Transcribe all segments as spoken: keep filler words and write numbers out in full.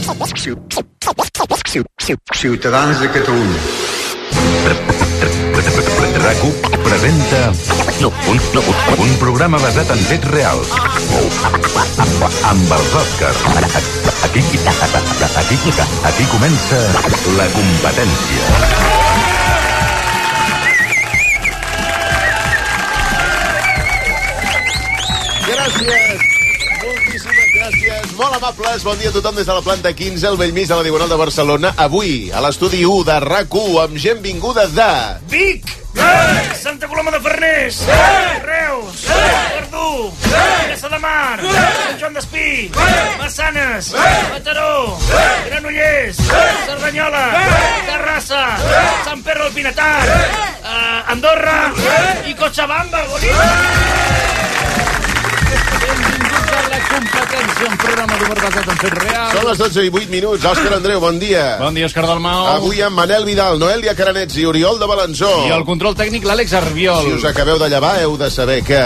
Ciutadans de Catalunya. RAC1 presenta un, un programa basat en fets reals amb els Oscars. Aquí, aquí, aquí comença la competència. Gràcies, moltíssimes gràcies, molt amables, bon dia a tothom des de la planta quinze, al Bellmís de la Diagonal de Barcelona. Avui, a l'estudi u de RAC u, amb gent vinguda de... Vic! Eh! Santa Coloma de Farners! Eh! Reus! Eh! Verdú! Eh! Vilassar de Mar! Eh! Sant Joan d'Espí! Eh! Massanes! Eh! Mataró! Eh! Granollers! Eh! Cerdanyola! Eh! Terrassa! Eh! Sant Pere del Pinatar! Eh! Uh, Andorra! Eh! I Cochabamba! Bonita! Benvinguts a la competència, un programa d'humor basat en fets reals. Són les dotze i vuit minuts. Òscar Andreu, bon dia. Bon dia, Òscar Dalmau. Avui amb Manel Vidal, Noelia Caranets i Oriol de Balanzó. I el control tècnic, l'Àlex Arbiol. Si us acabeu de llevar, heu de saber que...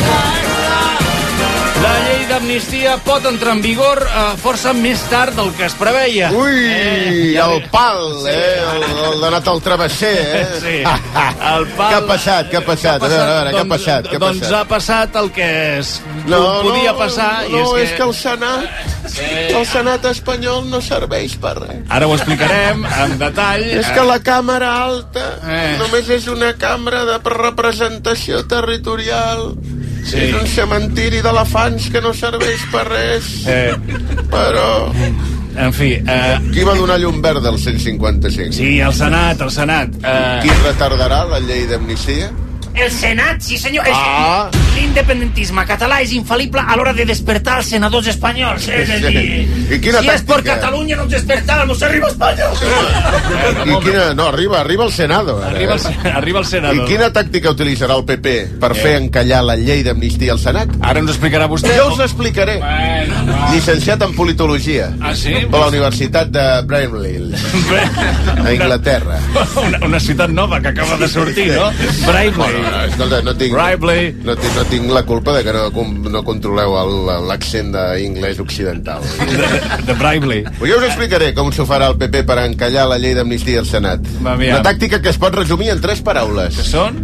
La llei d'amnistia pot entrar en vigor uh, força més tard del que es preveia. Ui, eh, ja el ve. pal, Sí. eh? El, el donat al travesser, eh? Sí. El pal... Què ha passat, què ha passat? A veure, a veure, què ha passat? Què ha Doncs passat? ha passat el que es No, podia no, passar. No, i és, és que el Senat, el Senat espanyol no serveix per res. Ara ho explicarem en detall. És que la Càmera Alta Eh. només és una cambra de representació territorial. Sí. És un cementiri d'elefants que no serveix per res. Eh, Però... en fi... Eh, Qui va donar llum verda al cent cinquanta-cinc? sí, el Senat, el Senat. Eh, Qui retardarà la llei d'amnistia? El Senat, sí senyor. Ah. L'independentisme català és infal·lible a l'hora de despertar els senadors espanyols. És a dir, I quina si és per tàctica? Catalunya no ens despertàvem, s'arriba a Espanya. I quina... No, arriba, arriba al Senado. Ara, arriba, eh? el, arriba el senador. I quina tàctica utilitzarà el P P per fer encallar la llei d'amnistia al Senat? Ara ens ho explicarà vostè. Jo us l'explicaré. Bueno, no. Llicenciat en politologia. Ah, sí? Per la Universitat de Bramley, a Inglaterra. Una, una ciutat nova que acaba de sortir, no? Bramley. Bueno, no, escolta, no tinc, Bramley. no, tinc, no tinc la culpa de que no, no controleu el- l'accent d'inglès occidental. De, de Bramley. Jo us explicaré com s'ho farà el P P per encallar la llei d'amnistia al Senat. Va, aviam. Una tàctica que es pot resumir en tres paraules. Que són?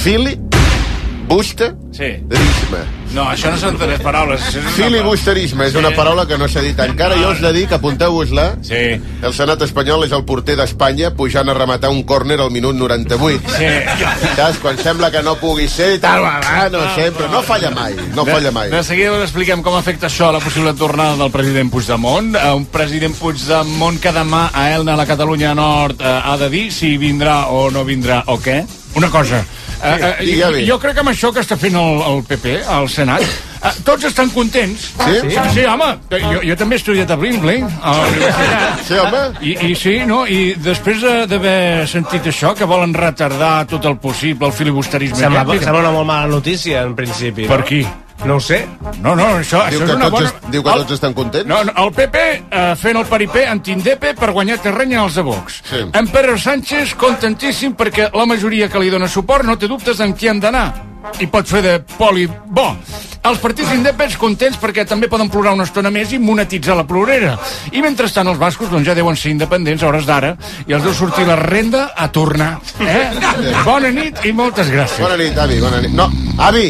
Filibusterisme. Sí. No, això no són tres paraules. Això és una... Filibusterisme és una paraula que no s'ha dit encara. Jo us la dic, apunteu-vos-la. Sí. El Senat espanyol és el porter d'Espanya pujant a rematar un córner al minut noranta-vuit. Sí. Saps? Quan sembla que no pugui ser i tal, ah, no, sempre. No falla mai, no falla mai. De, de seguida us expliquem com afecta això a la possible tornada del president Puigdemont. Uh, un president Puigdemont que demà a Elna, a la Catalunya Nord, uh, ha de dir si vindrà o no vindrà o què. Una cosa. Uh, uh, digue-li. jo crec que amb això que està fent el, el P P, al Senat, uh, tots estan contents. Sí? Sí, sí, home. Jo, jo també he estudiat a Brimley, a la universitat. Sí, home. I, I sí, no? I després eh, d'haver sentit això, que volen retardar tot el possible, el filibusterisme... Sembla, aquest, sembla una molt mala notícia, en principi. Per no? qui? No ho sé. No, no, això, Diu això que, és una tots, bona... est- diu que tots estan contents? No, no, el P P eh, fent el paripé anti-Indepe per guanyar terreny als de Vox. Sí. En Pedro Sánchez contentíssim perquè la majoria que li dona suport no té dubtes en qui han d'anar. I pot fer de poli bo. Els partits independents contents perquè també poden plorar una estona més i monetitzar la plorera. I mentrestant els bascos doncs, ja deuen ser independents a hores d'ara i els deu sortir la renda a tornar. Eh? Bona nit i moltes gràcies. Bona nit, avi, bona nit. No, avi!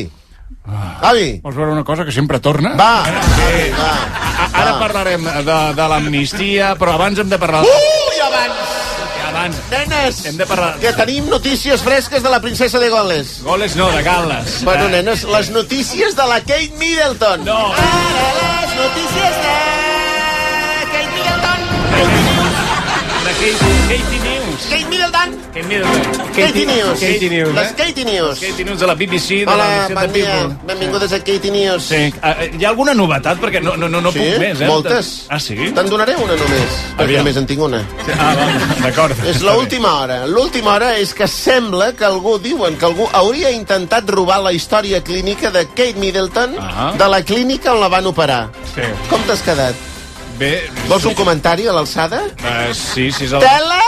Avi! Vols veure una cosa que sempre torna? Va! Avi, va! A- Ara parlarem de, de l'amnistia, però abans hem de parlar... Ui, abans! Abans Nenes! hem de parlar... Que tenim notícies fresques de la princesa de Goles. Goles no, de Gal·les. Bueno, nenes, les notícies de la Kate Middleton. No. Ara les notícies de Kate Middleton. De Katie, Katie News. Kate Middleton. Kate Middleton. Katie News. Katie News, Les eh? Katie News. Katie News de la B B C, de Hola, la Mission bon de dia. People. Benvingudes a Katie News. Sí. Uh, hi ha alguna novetat? Perquè no, no, no, no Sí? puc més, eh? Moltes. Ah, sí? Te'n donaré una només, perquè Aviam. només en tinc una. Ah, va, d'acord. És l'última hora. L'última hora és que sembla que algú, diuen que algú hauria intentat robar la història clínica de Kate Middleton Ah. de la clínica on la van operar. Sí. Com t'has quedat? Bé... Vols un comentari a l'alçada? Uh, sí, sí, és el... Tela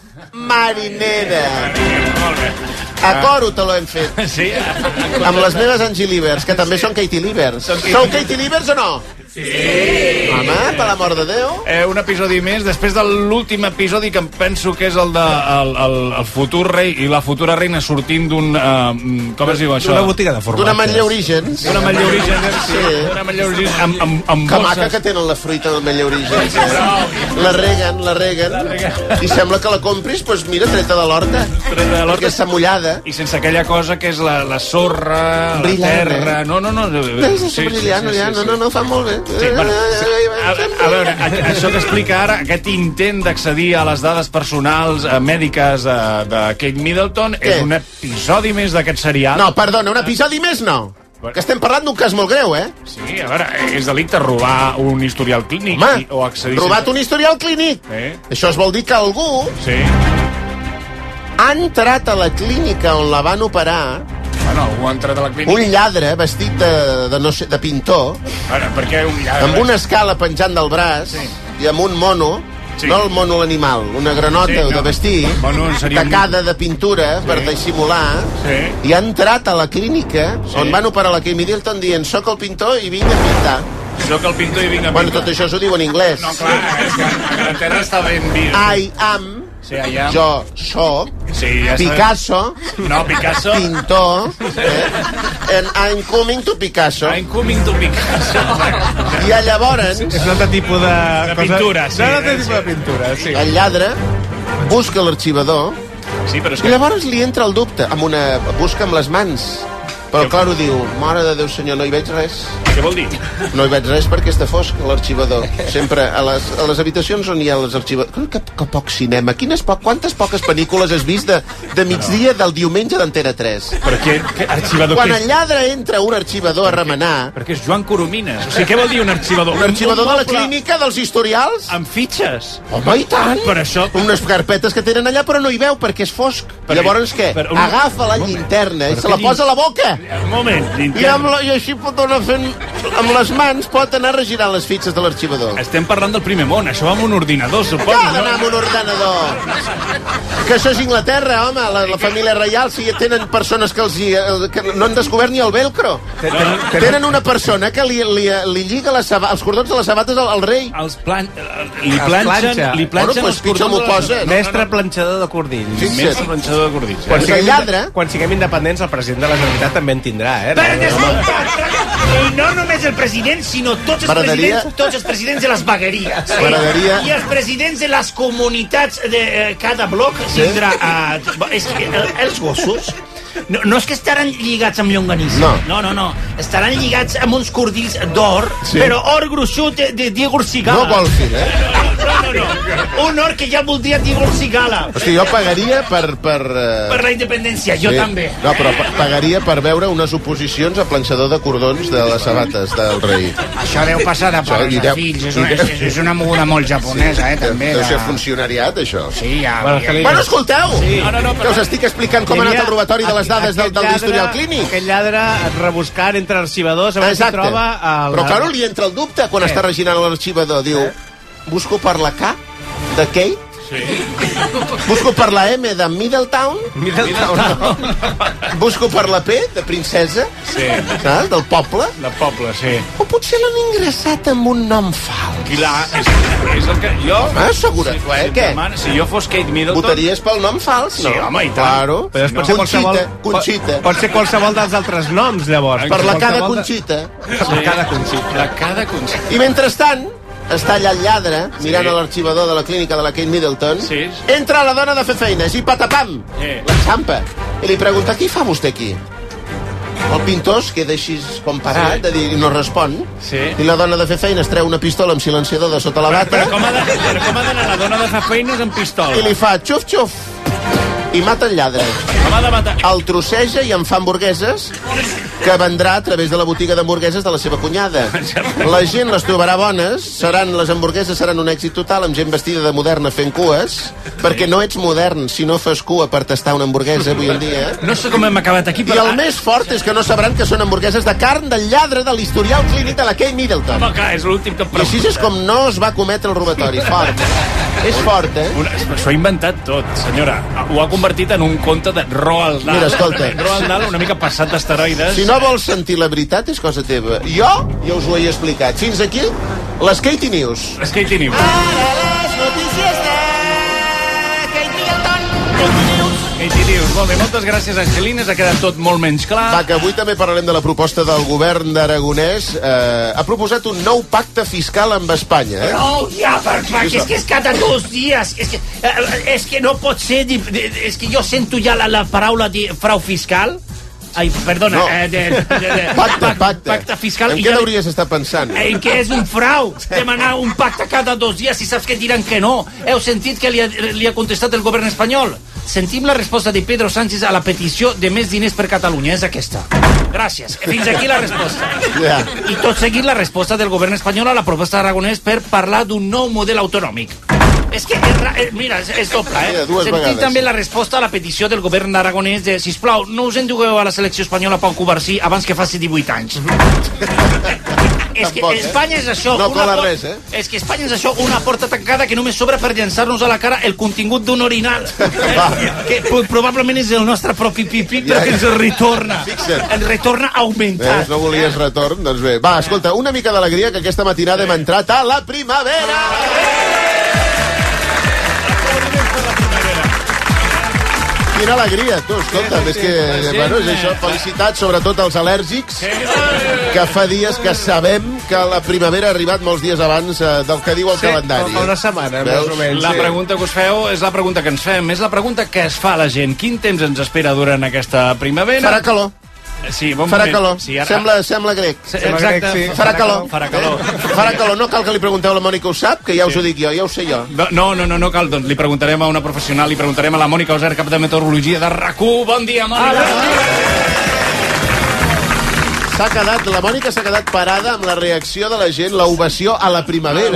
marinera. Molt bé. A coro te l'hem fet. Sí? Amb les meves Angie Livers, que també són Katie Livers. Són Katie Sou Katie Livers o no? Sí. Home, per l'amor de Déu. Eh, un episodi més, després de l'últim episodi que em penso que és el de el, el, el futur rei i la futura reina sortint d'un... Uh, com es diu això? D'una botiga de formatges. D'una Manlleu Orígens. D'una Manlleu Orígens, sí. Sí. D'una Manlleu Orígens amb, amb, amb Que maca bosses. que tenen la fruita del Manlleu Orígens. La reguen, la reguen. I sembla que la compris, doncs mira, treta de l'horta. Treta de l'horta. Perquè està mullada. I sense aquella cosa que és la, la sorra, Brillant, la terra... eh? No, no, no. És sí, brillant, sí, sí, sí, no, no, no, fa molt bé. Sí, bueno, sí. A, a veure, a, això que explica ara, aquest intent d'accedir a les dades personals eh, mèdiques de, de Kate Middleton Què? és un episodi més d'aquest serial. No, perdona, un episodi més no. Que estem parlant d'un cas molt greu, eh? Sí, a veure, és delicte robar un historial clínic Home, i, o accedir... robat un historial clínic. Sí. Això es vol dir que algú Sí. ha entrat a la clínica on la van operar, Bueno, algú ha entrat a la clínica... un lladre vestit de, de, no sé, de pintor, A veure, per què un lladre? amb una escala penjant del braç Sí. i amb un mono, Sí. no el mono l'animal, una granota Sí, no. de vestir, Mono seria un- tacada de pintura per dissimular, Sí. i ha entrat a la clínica Sí. on van operar la Kate Middleton dient soc el pintor i vinc a pintar. Soc el pintor i vinc a Bueno, pintar. tot això s'ho diu en anglès. No, clar, és que a Anglaterra està ben vist. I am, Sí, allà... jo soc, Sí, ja sabem. Picasso, No, Picasso. pintor, eh? and I'm coming to Picasso. I'm coming to Picasso. I llavors, És un altre tipus de... De pintura, sí. És un altre tipus de pintura, sí. el lladre busca l'arxivador Sí, però és i que... llavors li entra el dubte, amb una, busca amb les mans. Però, clar, ho diu, mare de Déu senyor, no hi veig res. Què vol dir? No hi veig res perquè està fosc, l'arxivador. Sempre, a les, a les habitacions on hi ha les arxivadors... Que, que poc cinema. Quines poc, quantes poques pel·lícules has vist de, de migdia del diumenge d'Antena tres? Però què, què arxivador Quan què el és? lladre entra a un arxivador a remenar, Perquè és Joan Coromines. O sigui, què vol dir un arxivador? un arxivador de la moble clínica dels historials? Amb fitxes. Home, i tant! Per això... Unes carpetes que tenen allà però no hi veu perquè és fosc. Per- Llavors què? per un- Agafa la Moment. llinterna i Per se què la lli- posa a la boca. Un moment, I, amb la, I així pot anar fent... Amb les mans pot anar regirant les fitxes de l'arxivador. Estem parlant del primer món, això va amb un ordinador, suposo. Que ha d'anar amb un ordenador? Que això és Inglaterra, home, la, la família reial, si tenen persones que, els, hi- el- que no han descobert ni el velcro. Tenen una persona que li, li, li lliga les saba, els cordons de les sabates al, al rei. Els plan... Li Els planxen, planxa. li planxen Bueno, doncs els pitjor cordons m'ho de les- posa. Mestre planxador de cordills. Sí. Mestre planxador de cordills. Quan Perquè siguem, el lladre- quan siguem independents, el president de la Generalitat també en tindrà, eh? Perquè I no només el president, sinó tots els, M'agradaria- presidents, tots els presidents de les vegueries. Sí. M'agradaria- I els presidents de les comunitats de eh, cada bloc tindrà... Eh, és que eh, els gossos... No, no és que estaran lligats amb llonganissa. No. no, no. no. Estaran lligats amb uns cordills d'or, Sí. però or gruixut de, de Diego Orsigala. No vol fer, eh? No, no, no. Un or que ja voldria Diego Orsigala. O sigui, jo pagaria per... Per, eh, Per la independència, jo sí. també. No, però pa- pagaria per veure unes oposicions a planxador de cordons de les sabates del rei. Això deu passar de Això, pares i a deu- fills. És i una, deu- és, és una moguda molt japonesa, eh, també. Deu de- ser funcionariat, això. Sí, ja... Bueno, ja- que li- Bueno, escolteu! Sí. No, no, no, Que us estic explicant com ha anat el robatori de les dades del, del historial clínic. Aquest lladre, rebuscant entre arxivadors, a veure si Exacte. troba... El... Però, claro, li entra el dubte quan Què? està reginant l'arxivador. Diu, busco per la K de Kate, Sí. busco per la M de Middletown, Middletown. no. busco per la P de princesa, Sí. saps? Del poble, De poble, sí. o potser l'han ingressat amb un nom fals. I la... És, és el que... Jo... Ah, segura, si, eh, si, què? demana- si jo fos Kate Middleton... Votaries pel nom fals, no? Sí, home, i tant. Claro. Però pot ser qualsevol... Conxita, Conxita. Pot, pot ser qualsevol dels altres noms, llavors. Per la cada Qualsevol de- Conxita. Per la cada Conxita. La cada concert. I mentrestant, està allà el lladre, mirant a l'arxivador de la clínica de la Kate Middleton. Sí. Entra la dona de fer feines i patapam! Sí. L'enxampa. I li pregunta, què fa vostè aquí? El pintor es queda així com parat, Sí. de dir, i no respon. Sí. I la dona de fer feines treu una pistola amb silenciador de sota la bata Però com ha de- però com ha d'anar la dona de fer feines amb pistola? i li fa xuf-xuf i mata el lladre. Com ha de matar? El trosseja i en fa hamburgueses que vendrà a través de la botiga d'hamburgueses de la seva cunyada. La gent les trobarà bones, seran, les hamburgueses seran un èxit total, amb gent vestida de moderna fent cues, perquè no ets modern si no fas cua per tastar una hamburguesa avui en dia. No sé com hem acabat aquí, I però... el més fort és que no sabran que són hamburgueses de carn del lladre de l'historial clínic de la Kate Middleton. Home, clar, és l'últim que em I així és com no es va cometre el robatori. Fort. És fort, eh? Una, s'ho ha inventat tot, senyora. Ho ha convertit en un conte de Roald Dahl. Mira, escolta. Roald Dahl una mica passat d'esteroides. Si no no vols sentir la veritat és cosa teva. Jo ja us ho he explicat. Fins aquí, les Katie News. Les Katie News. Ara les notícies de Kate Middleton. Katie News. Katie News. Molt bé, moltes gràcies, Angelines. Ha quedat tot molt menys clar. Va, que avui també parlarem de la proposta del govern d'Aragonès. Eh, ha proposat un nou pacte fiscal amb Espanya, eh? No, ja, per clar, que és que és cada dos dies. És que, eh, és que no pot ser... di- di- És que jo sento ja la, la paraula de frau fiscal. Ai, perdona. No. Eh, de, de, de, Pacte, pac- pacte. Pacte fiscal. En i què ja- hauries estar pensant? En què és un frau demanar un pacte cada dos dies si saps que diran que no. Heu sentit que li ha, li ha contestat el govern espanyol? Sentim la resposta de Pedro Sánchez a la petició de més diners per Catalunya. És aquesta. Gràcies. Fins aquí la resposta. Ja. I tot seguit la resposta del govern espanyol a la proposta d'Aragonès per parlar d'un nou model autonòmic. És que, és, ra- eh, mira, és, és doble, Mira, eh? dues Sentim vegades. també la resposta a la petició del govern d'Aragonès de, sisplau, no us endugueu a la selecció espanyola Pau Covarsí abans que faci divuit anys. És que Tampoc, eh? Espanya és això. No una cola por- res, eh? És que Espanya és això, una porta tancada que només sobra per llançar-nos a la cara el contingut d'un orinal. Va. Que pro- probablement és el nostre propi pipí, però Ja, que ens retorna. Fixa't. Ens retorna augmentat. Veus, no volies retorn? Doncs bé. Va, escolta, una mica d'alegria que aquesta matinada hem entrat a la primavera! Quina alegria, tu, escolta, és que, bueno, és això, felicitats sobretot als al·lèrgics, que fa dies que sabem que la primavera ha arribat molts dies abans eh, del que diu el Sí, calendari. fa una setmana, Veus? més o menys. La Sí. pregunta que us feu és la pregunta que ens fem, és la pregunta que es fa la gent. Quin temps ens espera durant aquesta primavera? Farà calor, Sí, bon farà moment. calor, Sí, ara... sembla, sembla grec. Sí, Sembla exacte. grec, sí. Farà calor. Farà calor. Farà calor, no cal que li pregunteu a la Mònica, ho sap? Que ja us ho dic jo, ja ho sé jo. No, no, no, no cal, doncs li preguntarem a una professional, li preguntarem a la Mònica Oser, cap de meteorologia de RAC u. Bon dia, Mònica! S'ha quedat, la Mònica s'ha quedat parada amb la reacció de la gent, l'ovació a la primavera.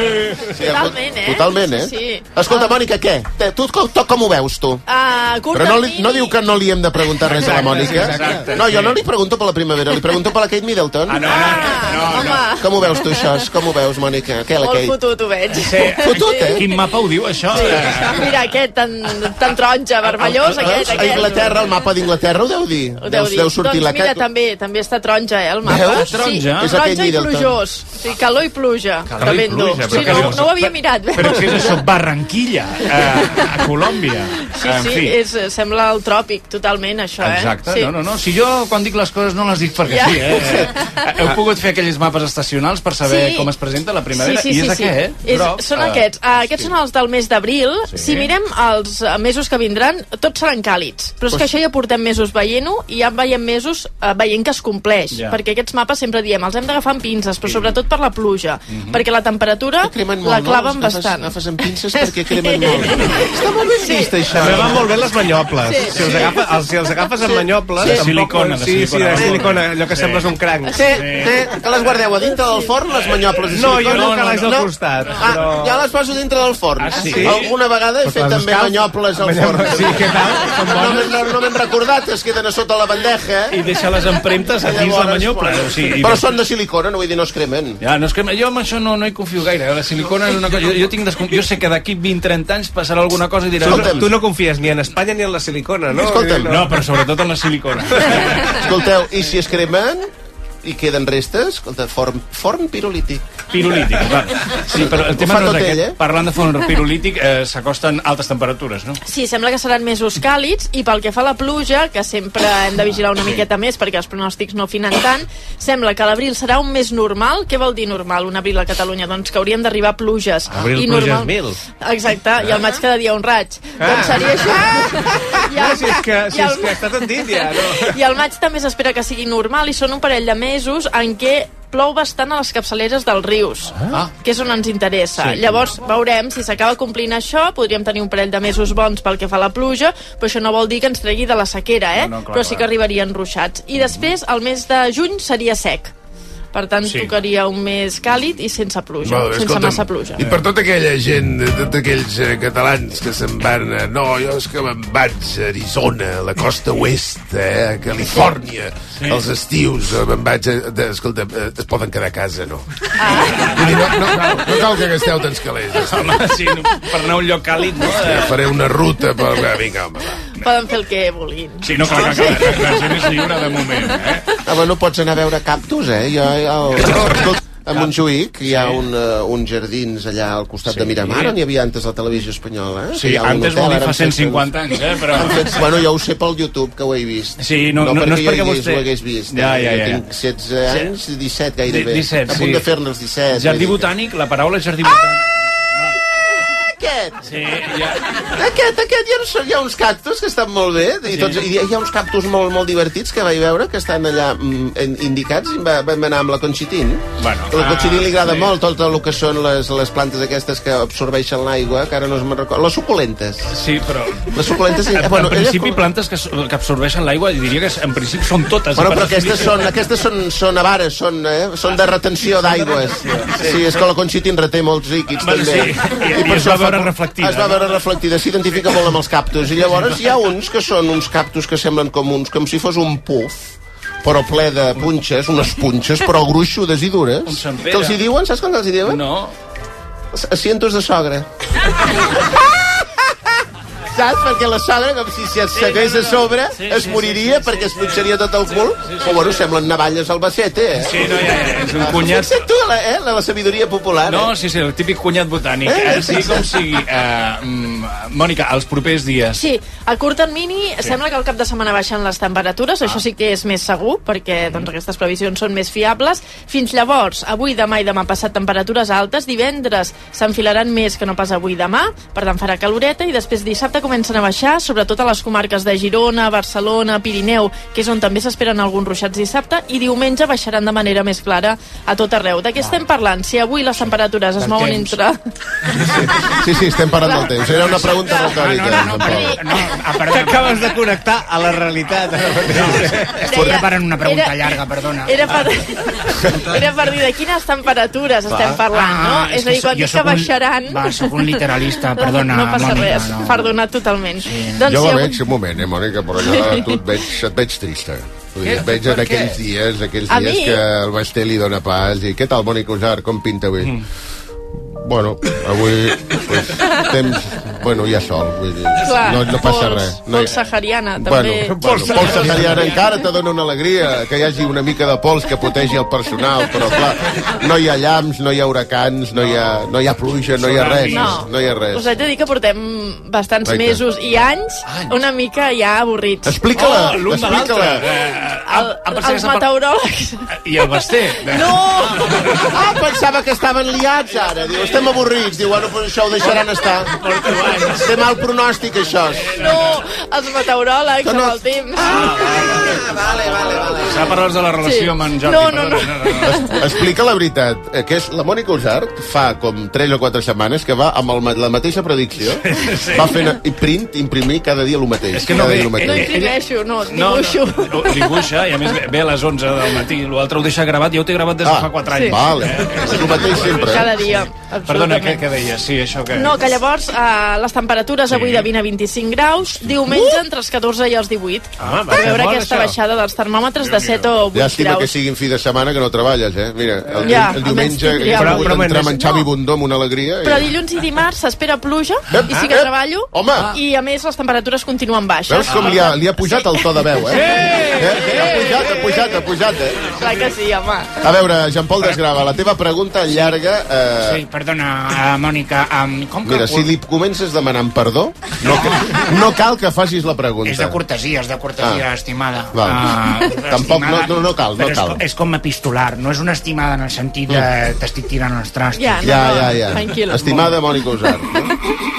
Sí, Totalment, eh? Totalment, eh? Sí, sí. Escolta, Mònica, què? Te- Tu com, tu com ho veus, tu? A curt Però no, li, termini- no diu que no li hem de preguntar res a la Mònica? exacte, No, jo sí. no li pregunto per la primavera, li pregunto per la Kate Middleton. Ah, no, Ah, no, no, no. home, Com ho veus tu, això? Com ho veus, Mònica? Què, la molt Kate? fotut ho veig. Sí. Fotut, eh? Quin mapa ho diu, això? Eh, Mira, aquest tan, tan taronja, vermellós, aquest, Veus? A aquest. Inglaterra, el mapa d'Inglaterra ho deu dir. Ho deu dir. Deu sortir doncs la mira, Kate. també, també està taronja, eh, el mapa. Veus? Sí, Taronja? És taronja aquest i Middleton. plujós. Sí, calor i pluja. Calor i Tremendo. pluja, Sí, però no, què no ho havia és- mirat. Però què és això? Barranquilla, a, a Colòmbia. Sí, En sí, fi. és, sembla el tròpic, totalment, això, eh? Exacte, sí. no, no, no. Si jo, quan dic les coses, no les dic perquè Ja. sí, eh? Heu pogut fer aquells mapes estacionals per saber Sí. com es presenta la primavera? Sí, sí, I és sí, sí. aquest, eh? És, Groc. són Ah, aquests. Uh, aquests són els del mes d'abril. Sí. Si mirem els eh, mesos que vindran, tots seran càlids. Però és que això ja portem mesos veient-ho i ja veiem mesos uh, veient que es compleix. Ja. Perquè aquests mapes sempre diem, els hem d'agafar amb pinces, però sobretot per la pluja. Perquè la temperatura Que cremen molt, la claven no? Agafes- bastant. Agafes amb pinces perquè cremen molt. Està molt ben Sí. vist, això. També van molt bé les manyoples. Sí. Si, els agafa, els, si els agafes amb manyoples... De tampoc- silicona, de sí, Sí, silicona. de silicona, allò que sembles un cranc. Sí, sí. Que les guardeu a dintre del forn, les manyoples de No, silicona? jo no, que les al No? costat. Ah, Però... ja les poso dintre del forn. Ah, sí? Alguna vegada he fet les també escalf- manyoples al forn. Manyoples, sí, què tal? Són No, bones? no, no m'hem recordat, es queden a sota la bandeja. I deixa les empremtes a dins la Llavors, manyopla. bueno, O sigui, i Però després- són de silicona, no vull dir no es cremen. Ja, no és que jo amb això no, no hi confio gaire. La silicona és una cosa... Jo, jo, tinc descon... jo sé que d'aquí vint trenta anys passarà alguna cosa i diré... Tu, Escolta'm. tu no confies ni en Espanya ni en la silicona, no? Escolta'm. No, però sobretot en la silicona. Escolteu, i si es cremen i queden restes, escolta, forn, forn pirolític. Pirolític, val. Sí, però el tema fa no és tot aquest. ell, eh? Parlant de forn pirolític, eh, s'acosten altes temperatures, no? Sí, sembla que seran mesos càlids i pel que fa a la pluja, que sempre hem de vigilar una miqueta més perquè els pronòstics no afinen tant, sembla que l'abril serà un mes normal. Què vol dir normal, un abril a Catalunya? Doncs que haurien d'arribar pluges. Abril, I pluges mil. Exacte, i al maig cada dia un raig. Ah. Doncs seria això. I No, al- si és que, si i és al- que està tot dit ja, no? I al maig també s'espera que sigui normal i són un parell de mesos en què plou bastant a les capçaleres dels rius, Ah. que és on ens interessa. Sí. Llavors veurem si s'acaba complint això, podríem tenir un parell de mesos bons pel que fa a la pluja, però això no vol dir que ens tregui de la sequera, eh? No, no, clar, però sí que clar. arribarien ruixats. I després, el mes de juny seria sec. Per tant, Sí. sí. tocaria un mes càlid i sense pluja, Molt bé, sense escolta'm, massa pluja. I per tota aquella gent, tots aquells eh, catalans que se'n van... A, no, jo és que me'n vaig a Arizona, a la costa oest, eh, a Califòrnia, sí. als estius, eh, me'n vaig a... De, escolta, eh, es poden quedar a casa, no? Ah. Vull dir, no, no, cal, no cal que gasteu tants calés. Home, sí, no, per anar a un lloc càlid, no? Eh, Faré una ruta per... Vinga, home, va. poden fer el que vulguin. Sí, no, clar, clar, clar, la gent és lliure de moment, eh? Ah, bueno, pots anar a veure cactus, eh? Jo, jo, a Montjuïc hi ha un, uh, uns jardins allà al costat Sí. de Miramar, on hi havia antes la televisió espanyola, eh? Sí, Hi ha un antes hotel, vol dir ara fa han fet- cent cinquanta anys, eh? Però... han fet- Bueno, jo ho sé pel YouTube, que ho he vist. Sí, no, no, no és jo perquè hagués- vostè... ho hagués vist. Ja, eh? ja, ja. Jo tinc setze anys, disset gairebé. disset, a punt sí. de fer-ne els disset. Jardí vull dir que- botànic, la paraula jardí botànic... Aquest! Sí, ja... Aquest, aquest, hi ha, hi ha uns cactus que estan molt bé, i, tots, i hi ha uns cactus molt, molt divertits que vaig veure, que estan allà mm, indicats, i va, vam anar amb la Conchitín. Bueno, La Conchitín li agrada sí. molt tot el que són les, les plantes aquestes que absorbeixen l'aigua, que ara no me'n recordo. Les suculentes. Sí, però... Les suculentes... En, bueno, en principi, ella- plantes que, que absorbeixen l'aigua, diria que en principi són totes. Bueno, per però aquestes definició. són, aquestes són, són avares, són, eh? són de retenció d'aigües. Sí, és que la Conchitín reté molts líquids, Bueno, també. sí, i- i es va veure reflectida, Es va veure reflectida, s'identifica molt amb els cactus. I llavors hi ha uns que són uns cactus que semblen com uns, com si fos un puf, però ple de punxes, unes punxes, però gruixudes i dures. Un Sant Pere. Que els hi diuen? Saps com els hi diuen? No. Asientos de sogra. Saps? Perquè la sogra, com si es segués a sobre, Sí, es sí, moriria sí, sí, perquè sí, es punxaria tot el cul. Però bueno, semblen navalles al Bacete, eh? Sí, no, ja, ja, és un cunyat... Fixa't tu, la, eh? la, la sabidoria popular, No, eh? sí, sí, el típic cunyat botànic. Eh, Eh, sigui com sigui. Uh, mm, Mònica, els propers dies... Sí, a curt termini sí. sembla que el cap de setmana baixen les temperatures, ah. això sí que és més segur, perquè doncs, aquestes previsions són més fiables. Fins llavors, avui, demà i demà passat temperatures altes, divendres s'enfilaran més que no pas avui i demà, per tant farà caloreta, i després dissabte comencen a baixar, sobretot a les comarques de Girona, Barcelona, Pirineu, que és on també s'esperen alguns ruixats dissabte, i diumenge baixaran de manera més clara a tot arreu. De què estem parlant? Si avui les temperatures es Del mouen temps. entre... Sí, sí, estem parlant del temps. Era una pregunta Ah, retòrica. no, no, no, tampoc. no, ah, perdona. T'acabes de connectar a la realitat. Estic preparant una pregunta Era- llarga, perdona. Era per, era per dir de quines temperatures estem parlant, no? Ah, és a dir, so- quan jo dic que sóc un- baixaran... Va, sóc un literalista, perdona, no passa Mònica, res, no. perdonat totalment. Sí. Doncs Jo si la avui- veig, un moment, eh, Mònica, però jo tu et veig, et veig trista. Vull dir, et veig en Per què? aquells dies, aquells A dies mi? que el Basté li dona pas i què tal, Mònica Usar, com pinta avui? Mm. Bueno, avui, pues, temps, bueno, hi ha sol, vull dir, Clar, no, no passa pols, res. No hi- pols sahariana, també. Bueno, bueno, pols sahariana encara te dona una alegria, que hi hagi una mica de pols que protegi el personal, però clar, no hi ha llamps, no hi ha huracans, no hi ha, no hi ha pluja, no hi ha res, No. no hi ha res. Us haig de dir que portem bastants Vaita. mesos i anys, una mica ja avorrits. Explica-la, Oh, l'un de l'altre. explica-la. Eh, El, em- em pensava els que estava- meteoròlegs... I el Basté. No! Ah, pensava que estaven liats ara. Diu, estem avorrits. Diu, bueno, pues això ho deixaran estar. Té mal pronòstic, això. No! Els meteoròlegs Que no- amb el temps. Ah, vale, vale, vale. S'ha parlat de la relació Sí. amb en Jordi. No, no, perdona, no. no. Explica la veritat, eh, que és la Mònica Usart fa com tres o quatre setmanes que va amb el, ma- la mateixa predicció, Sí. va fent i print, imprimir cada dia el mateix. És que no cada ve- dia el No mateix. imprimeixo, no, No, dibuixo. no, no, dibuixa, i a més ve- ve a les onze del matí. L'altre ho deixa gravat, jo ho té gravat des de Ah, fa quatre sí. anys. Vale, és el mateix sempre. Cada dia, Perdona, què, absolutament. què deies? Sí, això que... No, que llavors eh, les temperatures Sí. avui de vint a vint-i-cinc graus, diumenge entre els catorze i els divuit. Ah, per veure molt, aquesta això. baixada dels termòmetres de set o vuit Llàstima que graus. siguin fi de setmana que no treballes, eh? Mira, el, Ja, el almenys diumenge tindria he alguna pogut cosa. entrar amb en Xavi No. Bundó amb una alegria. Però i... dilluns i dimarts s'espera pluja Ep, i sí que ep, treballo home. i a més les temperatures continuen baixes. Veus com li ha, li ha pujat el to de veu, eh? Eh? Ha pujat, ha pujat, ha pujat, eh? Clar que sí, home. A veure, Jean-Paul Desgrava, la teva pregunta llarga... Eh, Sí, perdona, uh, Mònica, um, com que... Mira, si li comences demanant perdó, no, no cal que facis la pregunta. És de cortesia, és de cortesia, Ah. estimada. Val. Ah, Tampoc, no- no- no cal, no però cal. És, co- és com epistolar, no és una estimada en el sentit de t'estic tirant els trastos. Ja, no, Ja, no, ja, ja. tranquil·la. Estimada Mònica Usart. No?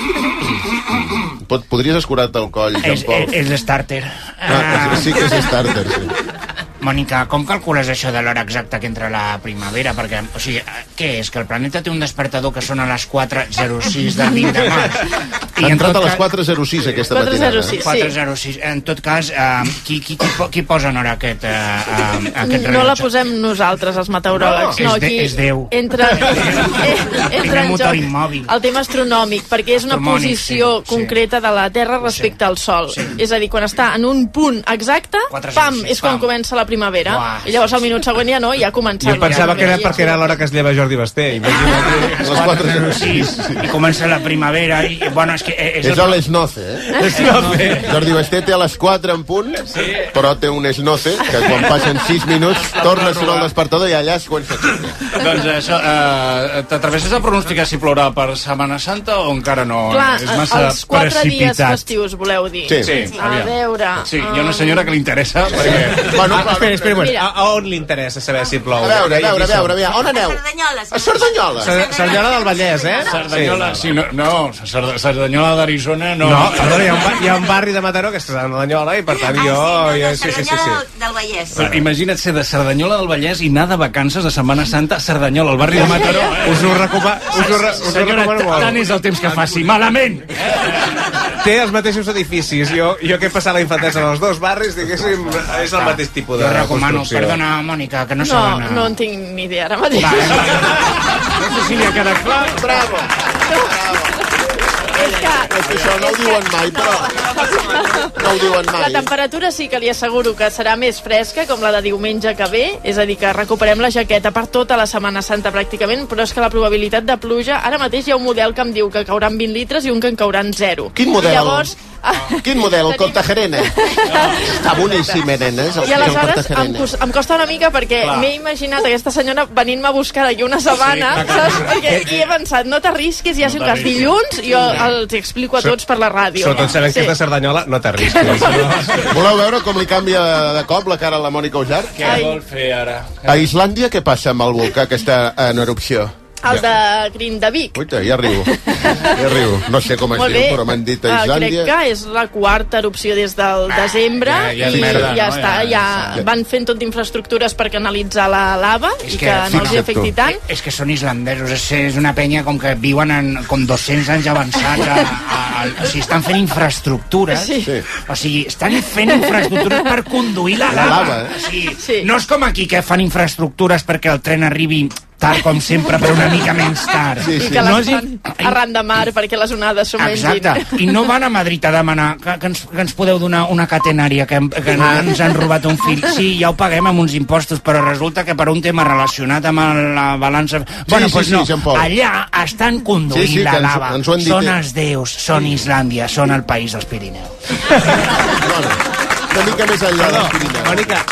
Pot, podries escurar-te el coll, És, Jean-Paul? és, és l'starter. Ah, sí que és starter, sí. Mònica, com calcules això de l'hora exacta que entra la primavera? Perquè, o sigui, què és? Que el planeta té un despertador que sona a les quatre zero sis del vint de març? Ha entrat a les quatre zero sis aquesta quatre matinada. zero sis. eh? quatre zero sis. En tot cas, eh, qui, qui, qui, po- qui posa en hora aquest, eh, eh, aquest No la rellotge? posem nosaltres, els meteoròlegs. No, No, és de- aquí és Déu. Entra, eh, entra en motor joc immòbil. el tema astronòmic, perquè és una Astronòmic, posició sí, sí. concreta de la Terra respecte al Sol. sí. És a dir, quan està en un punt exacte, quatre zero pam, sis, és quan pam. comença la primavera. Uah, I llavors al minut següent ja no, ja ha començat. Jo pensava que era perquè era l'hora que es lleva Jordi Basté. Imagina't. Les quatre zero sis. I comença la primavera i, bueno, és que... És, És a les noce, eh? Jordi Basté té a les quatre en punt, però té un esnoce, que quan passen sis minuts torna a sonar el despertador i allà es comença a xutar. Doncs això, eh, t'atreveixes a pronosticar si plourà per Setmana Santa o encara no? Clar, És massa els quatre dies precipitat. festius, voleu dir? Sí. Sí, A aviam. veure... Sí, hi ha una senyora que li interessa, perquè... Bueno, Ah, espera, espera, un moment. Mira. A, a on li interessa saber si plou? A veure, a veure, a veure, a veure, on aneu? Cerdanyola. A Cerdanyola. Cer- Cerdanyola del Vallès, eh? Cerdanyola, sí, no, no Cerd- Cerdanyola d'Arizona no. No, perdona, hi ha, un, ba- hi ha un barri de Mataró que és Cerdanyola i per tant jo... Ah, jo sí, sí, no, sí, de sí, sí. Cerdanyola del Vallès. Però imagina't ser de Cerdanyola del Vallès i anar de vacances de Setmana Santa a Cerdanyola, al barri de Mataró. Eh? Us ho, recoma, us ho, re, us ho Senyora, recomano molt. tant és el temps que faci. Malament! Té els mateixos edificis. Jo, jo que he passat la infantesa en els dos barris, diguéssim, és el mateix tipus de Jo recomano, construcció. perdona, Mònica, que no, No, saben... no en tinc ni idea ara mateix. No sé si li ha quedat clar. Bravo. És que És que això no ho diuen mai, però... No ho diuen la mai. temperatura sí que li asseguro que serà més fresca, com la de diumenge que ve, és a dir, que recuperem la jaqueta per tota la Setmana Santa pràcticament, però és que la probabilitat de pluja, ara mateix hi ha un model que em diu que cauran vint litres i un que en cauran zero. Quin model? I llavors... Quin model? El Cortajerena? Està boníssim, eh, nenes? El I aleshores em, Cortajerena. cos- em costa una mica perquè m'he imaginat aquesta senyora venint-me a buscar d'aquí una setmana, Sí, saps? Perquè, i he pensat, no t'arrisquis, ja sé que els dilluns jo els explico a tots per la ràdio. Sobretot sabent que és de Cerdanyola, no t'arrisquis. Voleu veure com li canvia de cop la cara a la Mònica Ujar? Què Ai. vol fer ara? A Islàndia què passa amb el volcà que està en erupció? El de Grindavik. Uita, ja riu. Ja riu. No sé com es Molt diu, bé. però m'han dit a Ah, Islàndia. crec que és la quarta erupció des del desembre ja- ja és i merda, ja no? està, Ja- ja van fent tot d'infraestructures per canalitzar la lava És i que que no els hi fixa't afecti tu. tant. És que són islandesos, és, és una penya com que viuen en, com dos-cents anys avançats. A, a, a, o sigui, estan fent infraestructures. Sí. Sí. O sigui, estan fent infraestructures per conduir la La lava. lava, eh? O sigui, Sí. no és com aquí que fan infraestructures perquè el tren arribi tard com sempre, però una mica menys tard. Sí, I sí. que No les és fan arran de mar perquè les onades s'ho mengin. Exacte, i no van a Madrid a demanar que, que, ens, que ens podeu donar una catenària, que, que ens han robat un fill. Sí, ja ho paguem amb uns impostos, però resulta que per un tema relacionat amb el- la balança... bueno, sí, doncs sí, no, Jean Paul. allà estan conduint Sí, sí, que la ens- lava. ens ho han dit, Són eh? els déus, són Islàndia, són el país dels Pirineus. Bueno, una mica més enllà Perdó, dels Pirineus. Mònica,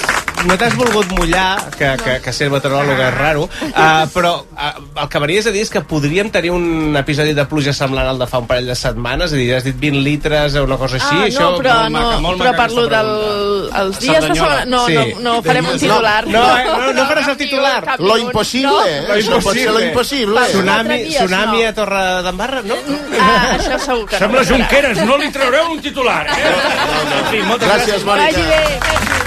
no t'has volgut mullar, que, que, que ser meteoròloga és raro, uh, però uh, el que venies a dir és que podríem tenir un episodi de pluja semblant al de fa un parell de setmanes, és a dir, has dit vint litres o una cosa així, Ah, això... no, però, molt no, maca, molt però maca parlo aquesta dels pregunta. els dies de Cerdanyola. setmana. No, Sí. no, no farem un No, titular. no, eh, no, no faràs el cap ni un, titular. cap ni Lo un. impossible, No. eh? Lo Això pot ser lo impossible. impossible. Quatre Tsunami, dies, tsunami no. a Torre d'Embarra, no? Ah, això segur que Sembla no. Junqueras, no li traureu un titular. Eh? En fi, moltes Gràcies, gràcies. Mònica. Vagi bé.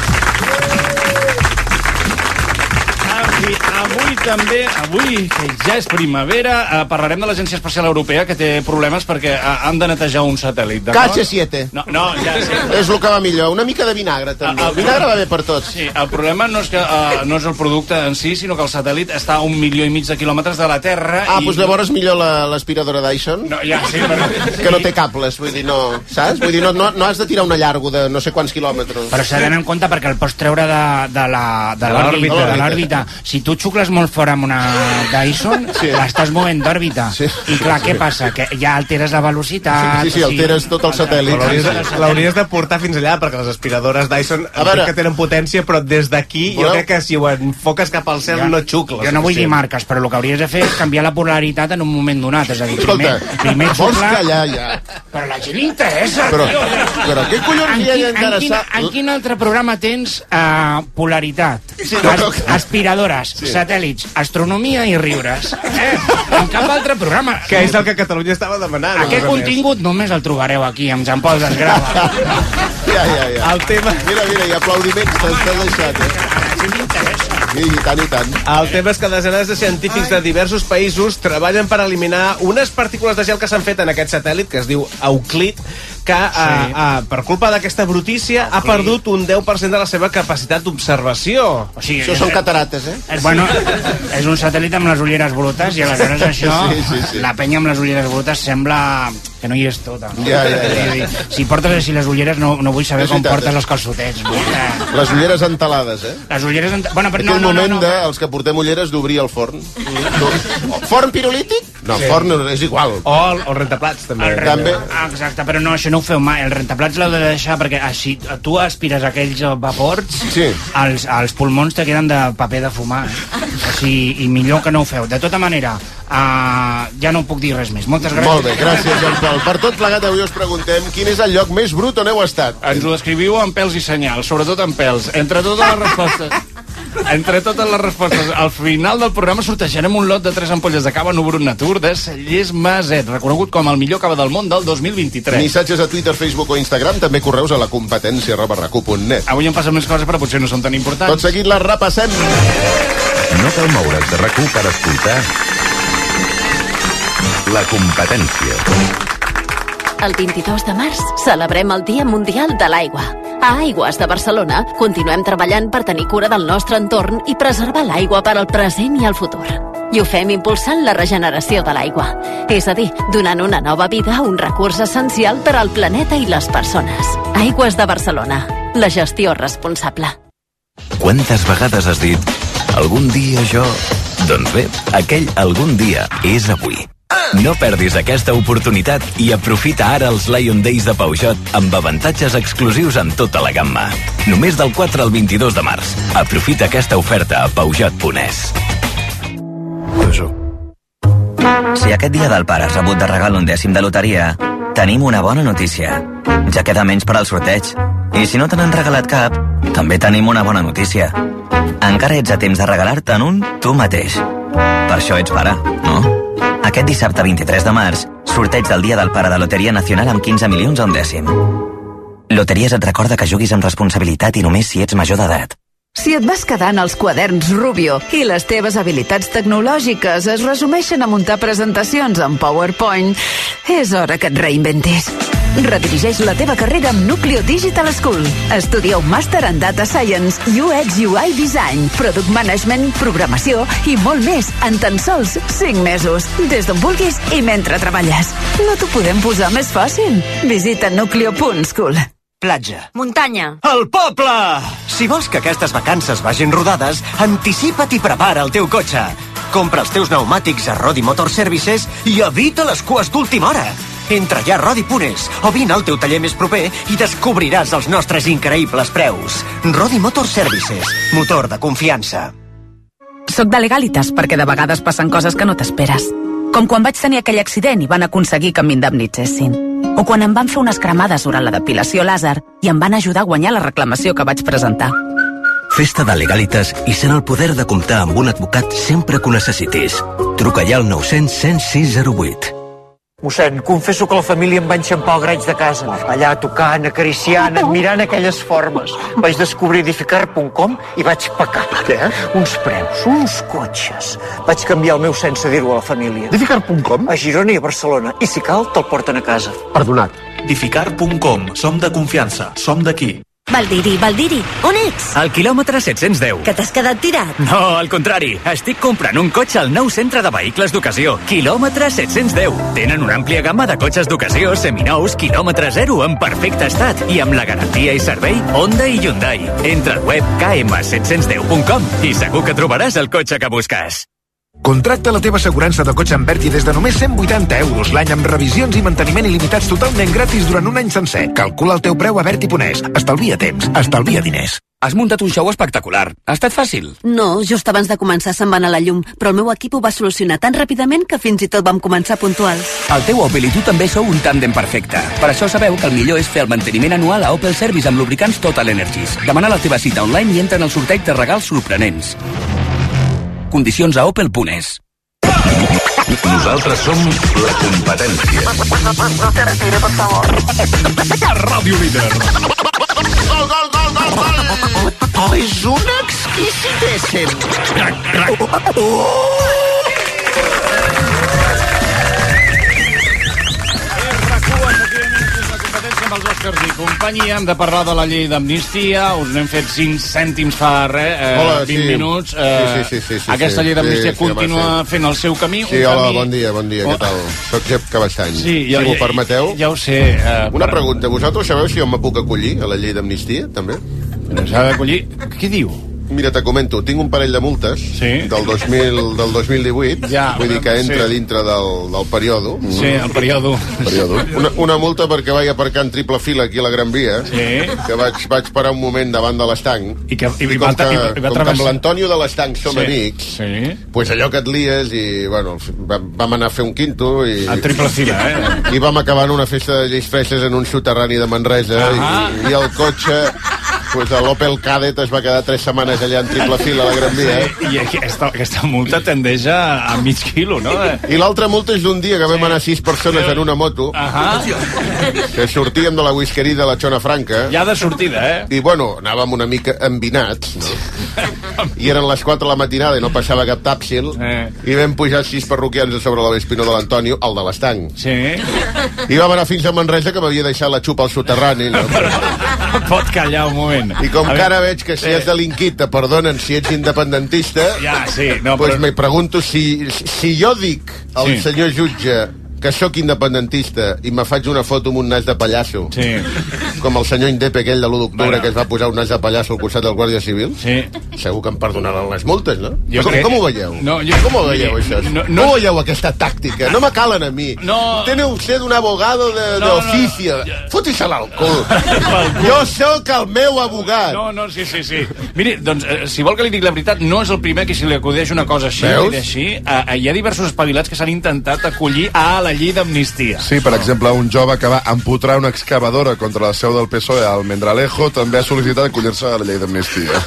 I avui també, avui, que ja és primavera, eh, parlarem de l'Agència Espacial Europea, que té problemes perquè eh, han de netejar un satèl·lit, d'acord? K H siete. No, no, ja sí. És el que va millor. Una mica de vinagre, també. Ah, ah, El vinagre va bé per tots. Sí, el problema no és, que, uh, no és el producte en si, sinó que el satèl·lit està a un milió i mig de quilòmetres de la Terra. Ah, i... doncs llavors millor la- l'aspiradora Dyson, No, ja, sí, però... que no té cables, vull dir, no, saps? Vull dir, no, no, no has de tirar una llargo de no sé quants quilòmetres. Però s'ha d'anar en compte perquè el pots treure de, de la- de l'òrbita. l'òrbita. De l'òrbita. Si tu xucles molt fora amb una Dyson, Sí. l'estàs movent d'òrbita. Sí. I clar, què passa? Que ja alteres la velocitat... Sí, sí, o sigui, alteres tot el satèl·lit. L'hauries Sí, de, sí. l'hauries de portar fins allà, perquè les aspiradores Dyson A veure. entenc que tenen potència, però des d'aquí jo Voleu? crec que si ho enfoques cap al cel no xucles. Jo no vull dir marques, però el que hauries de fer és canviar la polaritat en un moment donat. És a dir, primer, Escolta, primer vols xuclar... callar ja? Però a la gent li interessa, Però, tio. però què collons En hi ha quin, en, quin, d'interessar? en quin altre programa tens uh, polaritat? Sí, no, no. As, aspiradores, sí. satèl·lits, astronomia i riures. Eh? En cap altre programa. Que és el que Catalunya estava demanant. Aquest no res contingut només el trobareu aquí, amb Jean Paul Desgrava. Ja, ja, més. ja. El tema... Mira, mira, i aplaudiments t'has t'has deixat, eh? A la gent li interessa. Sí, i tant, i tant. El tema és que desenes de científics de diversos països treballen per eliminar unes partícules de gel que s'han fet en aquest satèl·lit, que es diu Euclid, que sí. uh, uh, per culpa d'aquesta brutícia ha perdut un deu per cent de la seva capacitat d'observació. O sigui, això són catarates, eh? És, bueno, és un satèl·lit amb les ulleres brutes i aleshores això, sí, sí, sí. La penya amb les ulleres brutes sembla que no hi és tota. No? Ja, ja, ja. Si portes així les ulleres no, no vull saber com portes els calçotets. No? Les ulleres entalades, eh? Les ulleres entalades... Bueno, però Aquell no, no, moment no, no. de, els que portem ulleres d'obrir el forn. No. Forn pirolític? No, sí. Forn és igual. O el, el rentaplats, també. El també. Exacte, però no, això no ho feu mai. El rentaplats l'heu de deixar perquè així tu aspires aquells vapors, sí. els, els pulmons te queden de paper de fumar. Eh? O sigui, i millor que no ho feu. De tota manera, uh, ja no puc dir res més. Moltes gràcies. Molt bé, gràcies, Joan Pol. Per tot plegat, avui us preguntem quin és el lloc més brut on heu estat. Ens ho descriviu amb pèls i senyals, sobretot amb pèls. Entre totes les respostes... Entre totes les respostes, al final del programa sortejarem un lot de tres ampolles de cava Nubrut Natur de Cellers Maset, reconegut com el millor cava del món del dos mil vint-i-tres. Missatges a Twitter, Facebook o Instagram, també correus a la competència arroba racu punt net. Avui em passen més coses, però potser no són tan importants. Tot seguit les repassem. No cal moure's de RAC u per escoltar La Competència. El vint-i-dos de març celebrem el Dia Mundial de l'Aigua. A Aigües de Barcelona continuem treballant per tenir cura del nostre entorn i preservar l'aigua per al present i el futur. I ho fem impulsant la regeneració de l'aigua, és a dir, donant una nova vida a un recurs essencial per al planeta i les persones. Aigües de Barcelona, la gestió responsable. Quantes vegades has dit algun dia jo... Doncs bé, aquell algun dia és avui. No perdis aquesta oportunitat i aprofita ara els Lion Days de Peugeot amb avantatges exclusius en tota la gamma. Només del quatre al vint-i-dos de març. Aprofita aquesta oferta a Peugeot punt es. Si aquest dia del pare has rebut de regal un dècim de loteria, tenim una bona notícia. Ja queda menys per al sorteig. I si no te n'han regalat cap, també tenim una bona notícia. Encara ets a temps de regalar-te'n un tu mateix. Per això ets pare, no? Aquest dissabte vint-i-tres de març, sorteig del Dia del Pare de Loteria Nacional amb quinze milions a un dècim. Loteries et recorda que juguis amb responsabilitat i només si ets major d'edat. Si et vas quedant els quaderns Rubio i les teves habilitats tecnològiques es resumeixen a muntar presentacions en PowerPoint, és hora que et reinventis. Redirigeix la teva carrera amb Nucleo Digital School. Estudia un màster en Data Science, U X U I Design, Product Management, Programació i molt més en tan sols cinc mesos. Des d'on vulguis i mentre treballes. No t'ho podem posar més fàcil. Visita nucleo punt school. Platja. Muntanya. El poble! Si vols que aquestes vacances vagin rodades, anticipa't i prepara el teu cotxe. Compra els teus pneumàtics a Rodi Motor Services i evita les cues d'última hora. Entra ja a Rodi punt es o vine al teu taller més proper i descobriràs els nostres increïbles preus. Rodi Motor Services, motor de confiança. Soc de Legalitas perquè de vegades passen coses que no t'esperes. Com quan vaig tenir aquell accident i van aconseguir que m'indemnitzessin. O quan em van fer unes cremades durant la depilació làser i em van ajudar a guanyar la reclamació que vaig presentar. Festa de Legalitas i sent el poder de comptar amb un advocat sempre que ho necessitis. Truca ja al nou cents, cent sis zero vuit. Mossèn, confesso que la família em va enxampar el graig de casa. Allà tocant, acariciant, admirant aquelles formes. Vaig descobrir edificar punt com i vaig pecar. Què? Uns preus, uns cotxes. Vaig canviar el meu sense dir-ho a la família. edificar punt com? A Girona i a Barcelona. I si cal, te'l porten a casa. Perdonat. edificar punt com. Som de confiança. Som d'aquí. Valdiri, Valdiri, on ets? Al quilòmetre set-cents deu. Que t'has quedat tirat? No, al contrari. Estic comprant un cotxe al nou centre de vehicles d'ocasió. Quilòmetre set-cents deu. Tenen una àmplia gamma de cotxes d'ocasió, seminous, quilòmetre zero, en perfecte estat. I amb la garantia i servei Honda i Hyundai. Entra al web k m set cents deu punt com i segur que trobaràs el cotxe que busques. Contracta la teva assegurança de cotxe amb Berti des de només cent vuitanta euros l'any amb revisions i manteniment il·limitats totalment gratis durant un any sencer. Calcula el teu preu a Berti punt es. Estalvia temps, estalvia diners. Has muntat un show espectacular. Ha estat fàcil? No, just abans de començar se'n va anar la llum, però el meu equip ho va solucionar tan ràpidament que fins i tot vam començar puntuals. El teu Opel i tu també sou un tàndem perfecte. Per això sabeu que el millor és fer el manteniment anual a Opel Service amb lubricants Total Energies. Demana la teva cita online i entra en el sorteig de regals sorprenents. Condicions a opel punt es. Nosaltres som la competència. No te retires, por favor. Ràdio Líder. Gol, gol, gol, gol, gol! Oh, és una exquisitéssim! Oscars i companyia. Hem de parlar de la llei d'amnistia. Us n'hem fet cinc cèntims fa res, eh, Hola, vint sí. minuts. Eh, Sí, sí, sí, sí, aquesta sí. llei d'amnistia Sí, sí, continua home, sí. fent el seu camí. Sí, un hola, camí... bon dia, bon dia, Oh. què tal? Soc Jep Cabassany. Sí, si ja- m'ho ja- permeteu. ja ho sé. Eh, Una per- pregunta, vosaltres sabeu si jo me puc acollir a la llei d'amnistia, també? S'ha d'acollir... Què diu? Mira, te comento, tinc un parell de multes sí. del, dos mil, del dos mil divuit, ja, vull dir que entra sí. dintre del, del període. Sí, el període. Una, una multa perquè vaig aparcar en triple fila aquí a la Gran Via, sí. que vaig, vaig parar un moment davant de l'estanc, i, que, i, i va, com que, i, va, i va com que amb travessar... l'Antonio de l'estanc som Sí, amics, sí. pues allò que et lies i, bueno, vam, vam anar a fer un quinto i... A triple fila, eh? I vam acabar en una festa de lleis freses en un soterrani de Manresa i, i el cotxe, pues, l'Opel Kadett es va quedar tres setmanes allà en triple fila a la Gran Via. Sí, i aquesta, aquesta multa tendeix a, a mig quilo, no? I l'altra multa és d'un dia que vam anar sis persones en una moto, Ahà. que sortíem de la whiskeria de la Xona Franca. Ja de sortida, eh? I, bueno, anàvem una mica embinats, no? I eren les quatre de la matinada i no passava cap tàpsil, eh. i vam pujar sis parroquians a sobre la Vespino de l'Antonio, el de l'estanc. Sí. I vam anar fins a Manresa, que m'havia deixat la xupa al soterrani, no? Pot callar un moment. I com A que veure, ara veig que si has delinquit te perdonen si ets independentista, ja, sí, no, pues però... me pregunto si, si jo dic al Sí. senyor jutge que sóc independentista i me faig una foto amb un nas de pallasso, sí. com el senyor Indepe aquell de l'u d'octubre Bueno. que es va posar un nas de pallasso al costat del Guàrdia Civil, sí. segur que em perdonaran les multes, no? Jo com, crec- com ho veieu? No, jo- Com ho veieu, miri, això? no- No, no- Com ho veieu, aquesta tàctica? No me calen a mi. No. Tiene usted un abogado de, No, de no, oficio. Foti-se'l al cul. Jo sóc el meu abogat. No, no, sí, sí, sí. Miri, doncs, eh, si vol que li digui la veritat, no és el primer que si li acudeix una cosa així, Veus? així eh, eh, hi ha diversos espavilats que s'han intentat acollir a la llei d'amnistia. Sí, per exemple, un jove que va empotrar una excavadora contra la seu del P S O E al Mendralejo també ha sol·licitat acollir-se a la llei d'amnistia.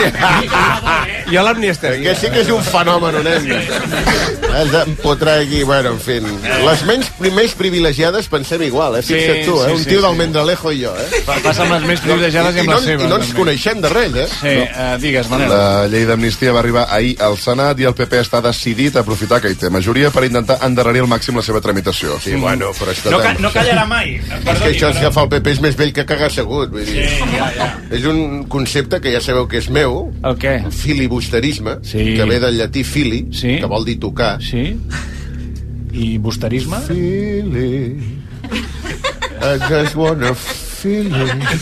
Jo l'amnistia. Que sí que és un fenomen, nen. Has d'empotrar aquí, bueno, en fi. Les menys, més privilegiades pensem igual, eh? Fixa't Sí, tu, eh? sí, Un sí, tio sí. del Mendralejo i jo, eh? Passa amb les més privilegiades i amb no, les seves, I no ens també. coneixem de res, eh? Sí, eh, digues, Manel. La llei d'amnistia va arribar ahir al Senat i el P P està decidit a aprofitar que hi té majoria per intentar endarrerir al màxim la seva tramitació. Sí, bueno, però escolta'm... No, ca no callarà mai. És que això és que fa el P P és més vell que cagar assegut, vull dir. Sí, ja, ja. És un concepte que ja sabeu que és meu, el què? El filibusterisme, Sí. que ve del llatí fili, Sí. que vol dir tocar. Sí. I busterisme? Fili, I just wanna feel it.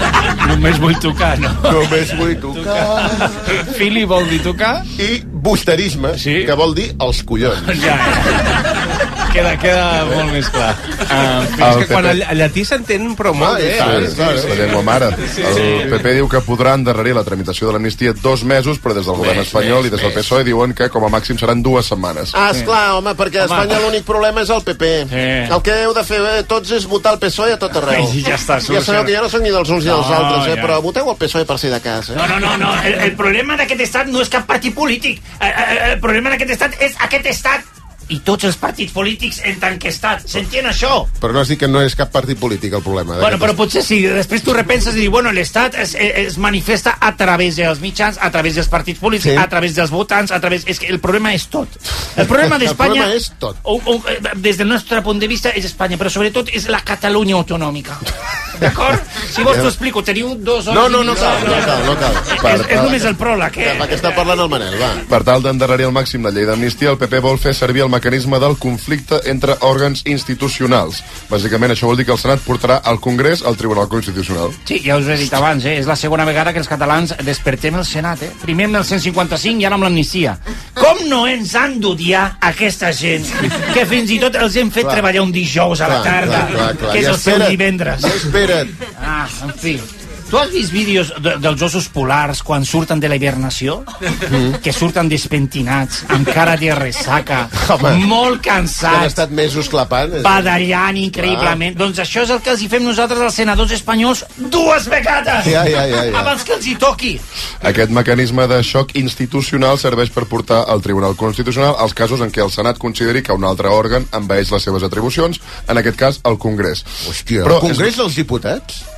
Només vull tocar, no? Només vull tocar. Fili vol dir tocar? I busterisme, Sí. que vol dir els collons. Ja, ja. Queda, queda molt més clar. Uh, És que quan el, el llatí s'entén però molt bé. Sí, sí, és la llengua mare. El P P diu que podrà endarrerir la tramitació de l'amnistia dos mesos, però des del govern Més, espanyol més, i des del més. P S O E diuen que com a màxim seran dues setmanes. Ah, esclar, home, perquè a Espanya l'únic problema és el P P. Sí. El que heu de fer eh, tots és votar el P S O E a tot arreu. I ja està, Ja sabeu que jo no soc ni dels uns ni dels No, altres, eh, ja. però voteu el P S O E per si de cas. Eh? No, no, no, no. El, el problema d'aquest estat no és cap partit polític. El, el, el problema d'aquest estat és aquest estat. I tots els partits polítics en tant que estat. S'entén això? Però no has dit que no és cap partit polític el problema. Bueno, però potser sí. Després tu repenses i dius, bueno, l'estat es, es manifesta a través dels mitjans, a través dels partits polítics, Sí. a través dels votants, a través... És que el problema és tot. El problema d'Espanya... El problema és tot. O, o, des del nostre punt de vista és Espanya, però sobretot és la Catalunya autonòmica. D'acord? Si vols t'ho explico, teniu dos hores... No, no, i no mig. cal, no cal, no cal. És, és només el pròleg, eh? Perquè està parlant el Manel, va. Per tal d'endarrerir al màxim la llei d'amnistia, el P P vol fer servir el mecanisme del conflicte entre òrgans institucionals. Bàsicament, això vol dir que el Senat portarà al Congrés al Tribunal Constitucional. Sí, ja us ho he dit abans, eh? És la segona vegada que els catalans despertem el Senat, eh? Primer amb el cent cinquanta-cinc i ara amb l'amnistia. Com no ens han d'odiar aquesta gent que fins i tot els hem fet Clar. treballar un dijous a la Clar, tarda, clar, clar, clar. que és Ja el seu espera't, divendres. ja espera't. Ah, en fi. Tu has vist vídeos de, dels ossos polars quan surten de la hibernació? Mm. Que surten despentinats, amb cara de ressaca, Home, molt Que han cansats, estat mesos clapant. badallant increïblement. Doncs això és el que els hi fem nosaltres als senadors espanyols dues vegades! Ja, ja, ja, ja. Abans que els hi toqui! Aquest mecanisme de xoc institucional serveix per portar al Tribunal Constitucional els casos en què el Senat consideri que un altre òrgan envaeix les seves atribucions, en aquest cas el Congrés. Hòstia, Però el Congrés dels Diputats?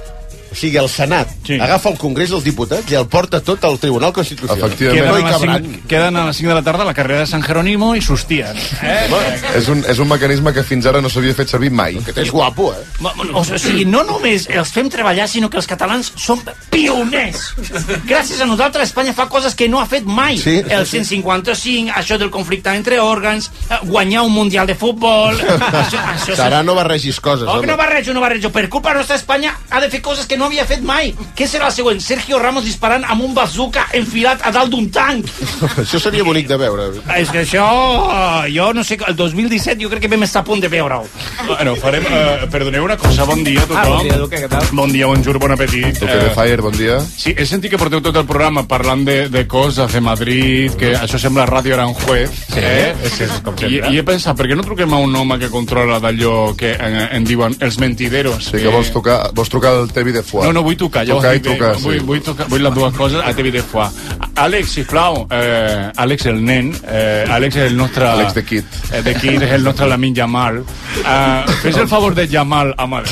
O sigui, el Senat sí. agafa el Congrés dels Diputats i el porta tot al Tribunal Constitucional. Efectivament. Que no hi Queden a les cabran. cinc- Queden a les cinc de la tarda a la carrera de San Jerónimo i s'hostien. Eh? És un, és un mecanisme que fins ara no s'havia fet servir mai. Que és guapo, eh? O sigui, no només els fem treballar, sinó que els catalans som pioners. Gràcies a nosaltres, Espanya fa coses que no ha fet mai. Sí, el cent cinquanta-cinc, això del conflicte entre òrgans, guanyar un mundial de futbol... això, això Serà no barregis coses, Oh, que home. no barrejo, no barrejo. Per culpa nostra, Espanya ha de fer coses que no havia fet mai. Què serà el següent? Sergio Ramos disparant amb un bazooka enfilat a dalt d'un tanc. Això seria bonic de veure. És que això, jo no sé, el dos mil disset jo crec que vam estar a punt de veure-ho. Bueno, farem... Eh, perdoneu una cosa, bon dia a tothom. Ah, bon dia, Duque, què tal? Bon dia, bonjour, bon apetit. Duque de Fire, bon dia. Sí, he sentit que porteu tot el programa parlant de, de coses de Madrid, que això sembla Ràdio Aranjuez. Sí, eh? és, és com I, I he pensat, per què no truquem a un home que controla d'allò que en, en diuen els mentideros? Sí, que vols trucar, vols trucar al T V de Foix. No, no, vull tocar. Jo Trucar i dic, eh, trucar, vull, sí. vull, tocar, vull les dues coses a T V de Foix. Àlex, sisplau, eh, Àlex el nen, eh, Àlex és el nostre... Àlex de Kid. Eh, de Kid és el nostre Lamin Yamal. Eh, fes el favor de Yamal amb Àlex.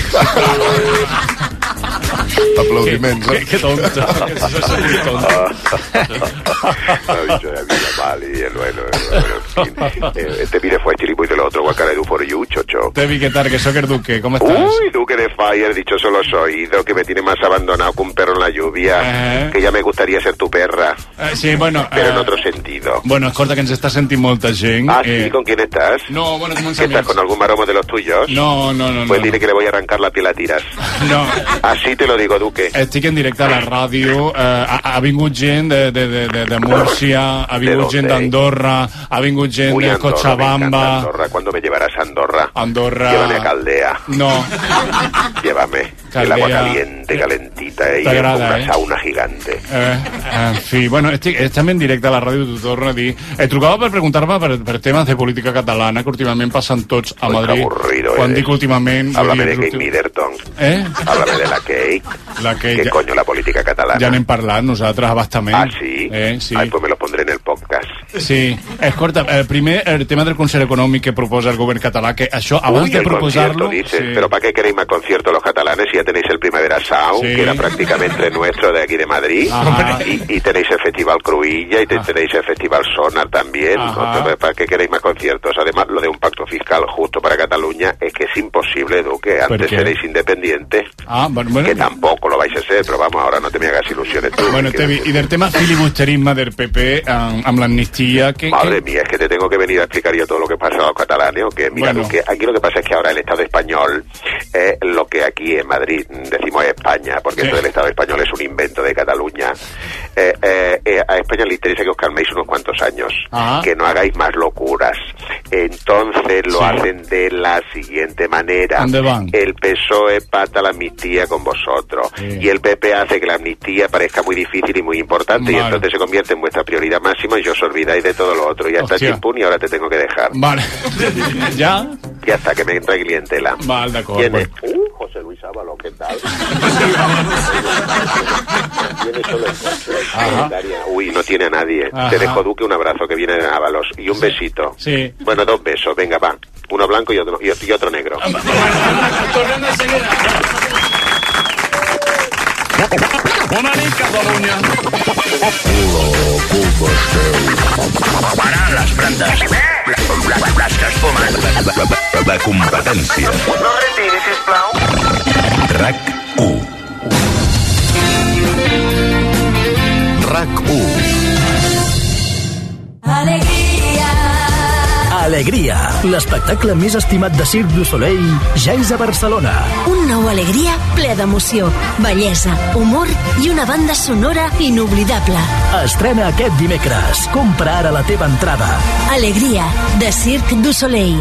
Aplaudiments. Qué, qué tonto. Eso es muy tonto. Ha dicho de vida mal y el bueno, el bueno, en fin. Eh, Este pide fue chiripo y de lo otro, guacaredu for you, chocho. Tevi, ¿qué tal? Que soy el Duque, ¿cómo estás? Uy, Duque de Fire, dichoso los oídos, que me tiene más abandonado que un perro en la lluvia. Eh. Que ya me gustaría ser tu perra, Eh, sí, bueno... pero en eh, otro sentido. Bueno, escolta, que ens està sentint molta gent. Ah, sí, eh, ¿con quién estás? No, bueno, com uns ¿Que estás amics. con algún maromo de los tuyos? No, no, no. Pues no. dile que le voy a arrancar la piel a tiras. No. Así te lo digo, Duque. Estic en directe a la ràdio, eh, ha, ha vingut gent de, de, de, de, de Múrcia, ha vingut gent d'Andorra, ha vingut gent Uy, de Andorra, me encanta Cochabamba... Andorra. ¿Cuándo me llevarás a Andorra? Andorra... Llévame a Caldea. No. Llévame. Caldea. El agua caliente, calentita, eh, y T'agrada, una eh? sauna gigante. Eh, en fi, bueno, estic, estem en directe a la ràdio, t'ho torno a dir. Eh, trucava per preguntar-me per, per temes de política catalana que últimament passen tots a Uy, qué Madrid. aburrido Quan eres. dic últimament... vull Háblame dir, de Kate l'últim- Middleton. Eh? Háblame de la Kate. La Kate, ¿Qué ja- coño la política catalana? Ja n'hem parlat nosaltres abastament. Ah, sí? Eh, sí. Ay, pues me lo pondré en el podcast. Sí, escolta, el primer, el tema del concert econòmic que proposa el govern català, que això, abans Uy, de el proposar-lo... concierto, dices. sí. Pero ¿para qué queréis más conciertos los catalanes si ya tenéis el Primavera Sound, Sí. que era prácticamente nuestro de aquí de Madrid? Ajá. Y, y tenéis el Festival Cruilla y te- tenéis el Festival Sonar también. Ajá. Entonces, ¿para qué queréis más conciertos? Además, lo de un pacto fiscal justo para Cataluña es que es imposible, Duque. Antes qué? seréis independientes. Ah, bueno, bueno, Que tampoco lo vais a ser, pero vamos, ahora no te me hagas ilusiones tú. bueno que- Tevi, i del tema filibusterisme del P P amb, amb l'amnistia... Que, Madre que... mía, es que te tengo que venir a explicar yo todo lo que pasa a los catalanes, o que mira, Bueno. Duque, aquí lo que pasa es que ahora el Estado español es lo que aquí en Madrid decimos España, porque Sí. esto del Estado español es un invento de Cataluña. Eh, eh, eh, a España le interesa que os calméis unos cuantos años, Ah. que no hagáis más locuras. Entonces lo Sí. hacen de la siguiente manera. ¿Dónde van? El P S O E pacta la amnistía con vosotros, Sí. y el P P hace que la amnistía parezca muy difícil y muy importante, y Vale. entonces se convierte en vuestra prioridad máxima y os olvidáis de todo lo otro. Ya está Hostia. chimpún y ahora te tengo que dejar. Vale. ja? Ya está, que me entra clientela. Val, d'acord. ¿Quién Bueno. es? Uh, José Luis Ábalo, ¿qué tal? Tiene solo el coche. Ajá. Uy, no tiene a nadie. Ajá. Te dejo, Duque, un abrazo, que viene Ábalos. Y un besito. Sí. Bueno, dos besos, venga, va. Uno blanco y otro, y otro, y otro negro. Tornem de seguida. Bona nit, Catalunya. Para les plantes. Les que es fumen. La competència. No retiri, sisplau. RAC u. RAC u. Alegria. Alegria, l'espectacle més estimat de Cirque du Soleil ja és a Barcelona. Un nou Alegria ple d'emoció, bellesa, humor i una banda sonora inoblidable. Estrena aquest dimecres. Compra ara la teva entrada. Alegria, de Cirque du Soleil.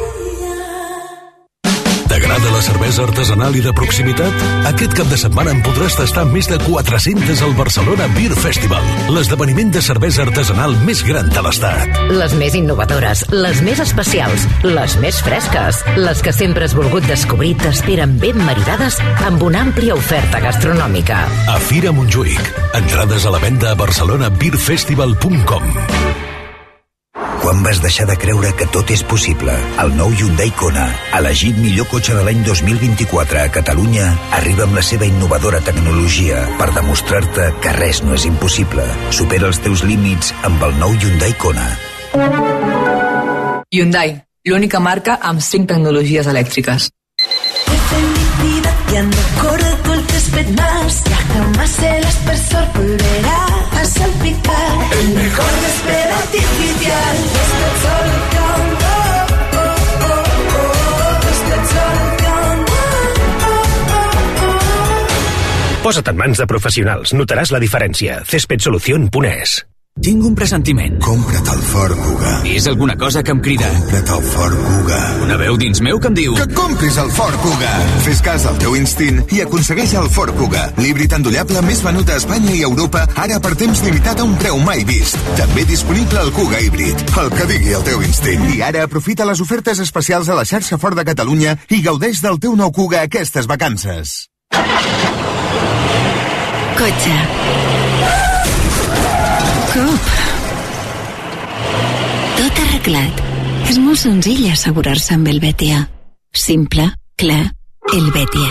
T'agrada la cervesa artesanal i de proximitat? Aquest cap de setmana en podràs tastar més de quatre-centes al Barcelona Beer Festival, l'esdeveniment de cervesa artesanal més gran de l'estat. Les més innovadores, les més especials, les més fresques, les que sempre has volgut descobrir t'esperen ben maridades amb una àmplia oferta gastronòmica. A Fira Montjuïc. Entrades a la venda a barcelona beer festival punt com. Quan vas deixar de creure que tot és possible? El nou Hyundai Kona, elegit millor cotxe de l'any dos mil vint-i-quatre a Catalunya, arriba amb la seva innovadora tecnologia per demostrar-te que res no és impossible. Supera els teus límits amb el nou Hyundai Kona. Hyundai, l'única marca amb cinc tecnologies elèctriques. Corre con el césped más, ya jamás el aspersor volverá a salpicar. El mejor césped artificial, Césped Solución. Oh, oh, oh, oh, Césped Solución. Oh, oh, oh. Posa't en mans de professionals, notaràs la diferència. césped solución punt es. Tinc un pressentiment. Compra't el Ford Kuga. És alguna cosa que em crida. Compra't el Ford Kuga. Una veu dins meu que em diu... Que compris el Ford Kuga. Fes cas al teu instint i aconsegueix el Ford Kuga. L'híbrid endollable més venut a Espanya i Europa, ara per temps limitat a un preu mai vist. També disponible el Kuga híbrid. El que digui el teu instint. I ara aprofita les ofertes especials a la xarxa Ford de Catalunya i gaudeix del teu nou Kuga aquestes vacances. Cotxe. Cop. Tot arreglat. És molt senzill assegurar-se amb el Betia. Simple, clar, el Betia.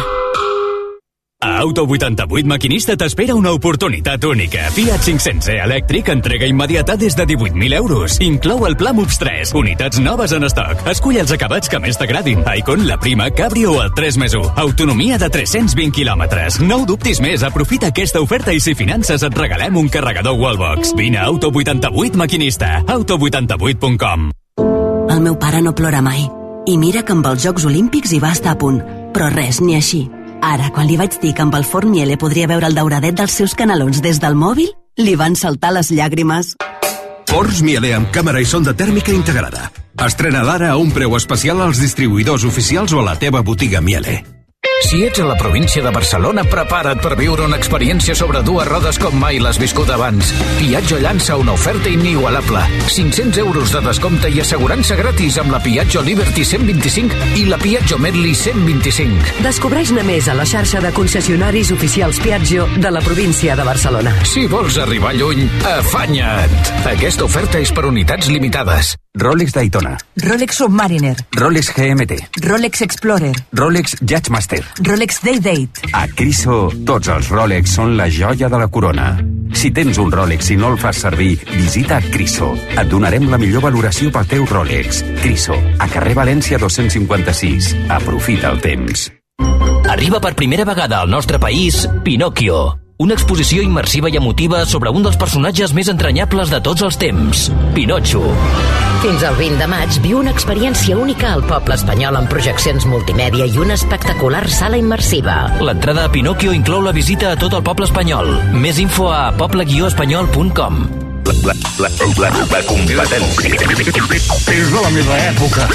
A Auto vuitanta-vuit Maquinista t'espera una oportunitat única. Fiat cinc-cents e elèctric, entrega immediata des de divuit mil euros. Inclou el Pla Moves tres, unitats noves en estoc. Escull els acabats que més t'agradin. Icon, la Prima, Cabrio o el tres més u. Autonomia de tres-cents vint quilòmetres. No ho dubtis més, aprofita aquesta oferta i si finances et regalem un carregador Wallbox. Vine a Auto vuitanta-vuit Maquinista. auto vuitanta-vuit punt com. El meu pare no plora mai. I mira que amb els Jocs Olímpics hi va estar a punt. Però res, ni així. Ara, quan li vaig dir que amb el Ford Miele podria veure el dauradet dels seus canalons des del mòbil, li van saltar les llàgrimes. Fords Miele amb càmera i sonda tèrmica integrada. Estrena d'ara a un preu especial als distribuïdors oficials o a la teva botiga Miele. Si ets a la província de Barcelona, prepara't per viure una experiència sobre dues rodes com mai l'has viscut abans. Piaggio llança una oferta inigualable. cinc-cents euros de descompte i assegurança gratis amb la Piaggio Liberty cent vint-i-cinc i la Piaggio Medley cent vint-i-cinc. Descobreix-ne més a la xarxa de concessionaris oficials Piaggio de la província de Barcelona. Si vols arribar lluny, afanya't! Aquesta oferta és per unitats limitades. Rolex Daytona, Rolex Submariner, Rolex G M T, Rolex Explorer, Rolex Judgemaster, Rolex Day-Date. A Criso, tots els Rolex són la joia de la corona. Si tens un Rolex i no el fas servir, visita Criso. Et donarem la millor valoració pel teu Rolex. Criso, a carrer València dos-cents cinquanta-sis. Aprofita el temps. Arriba per primera vegada al nostre país Pinocchio. Una exposició immersiva i emotiva sobre un dels personatges més entranyables de tots els temps, Pinocho. Fins al vint de maig viu una experiència única al poble espanyol amb projeccions multimèdia i una espectacular sala immersiva. L'entrada a Pinocchio inclou la visita a tot el poble espanyol. Més info a poble guió espanyol punt com. La, la, la, la, la competència. És de la meva època.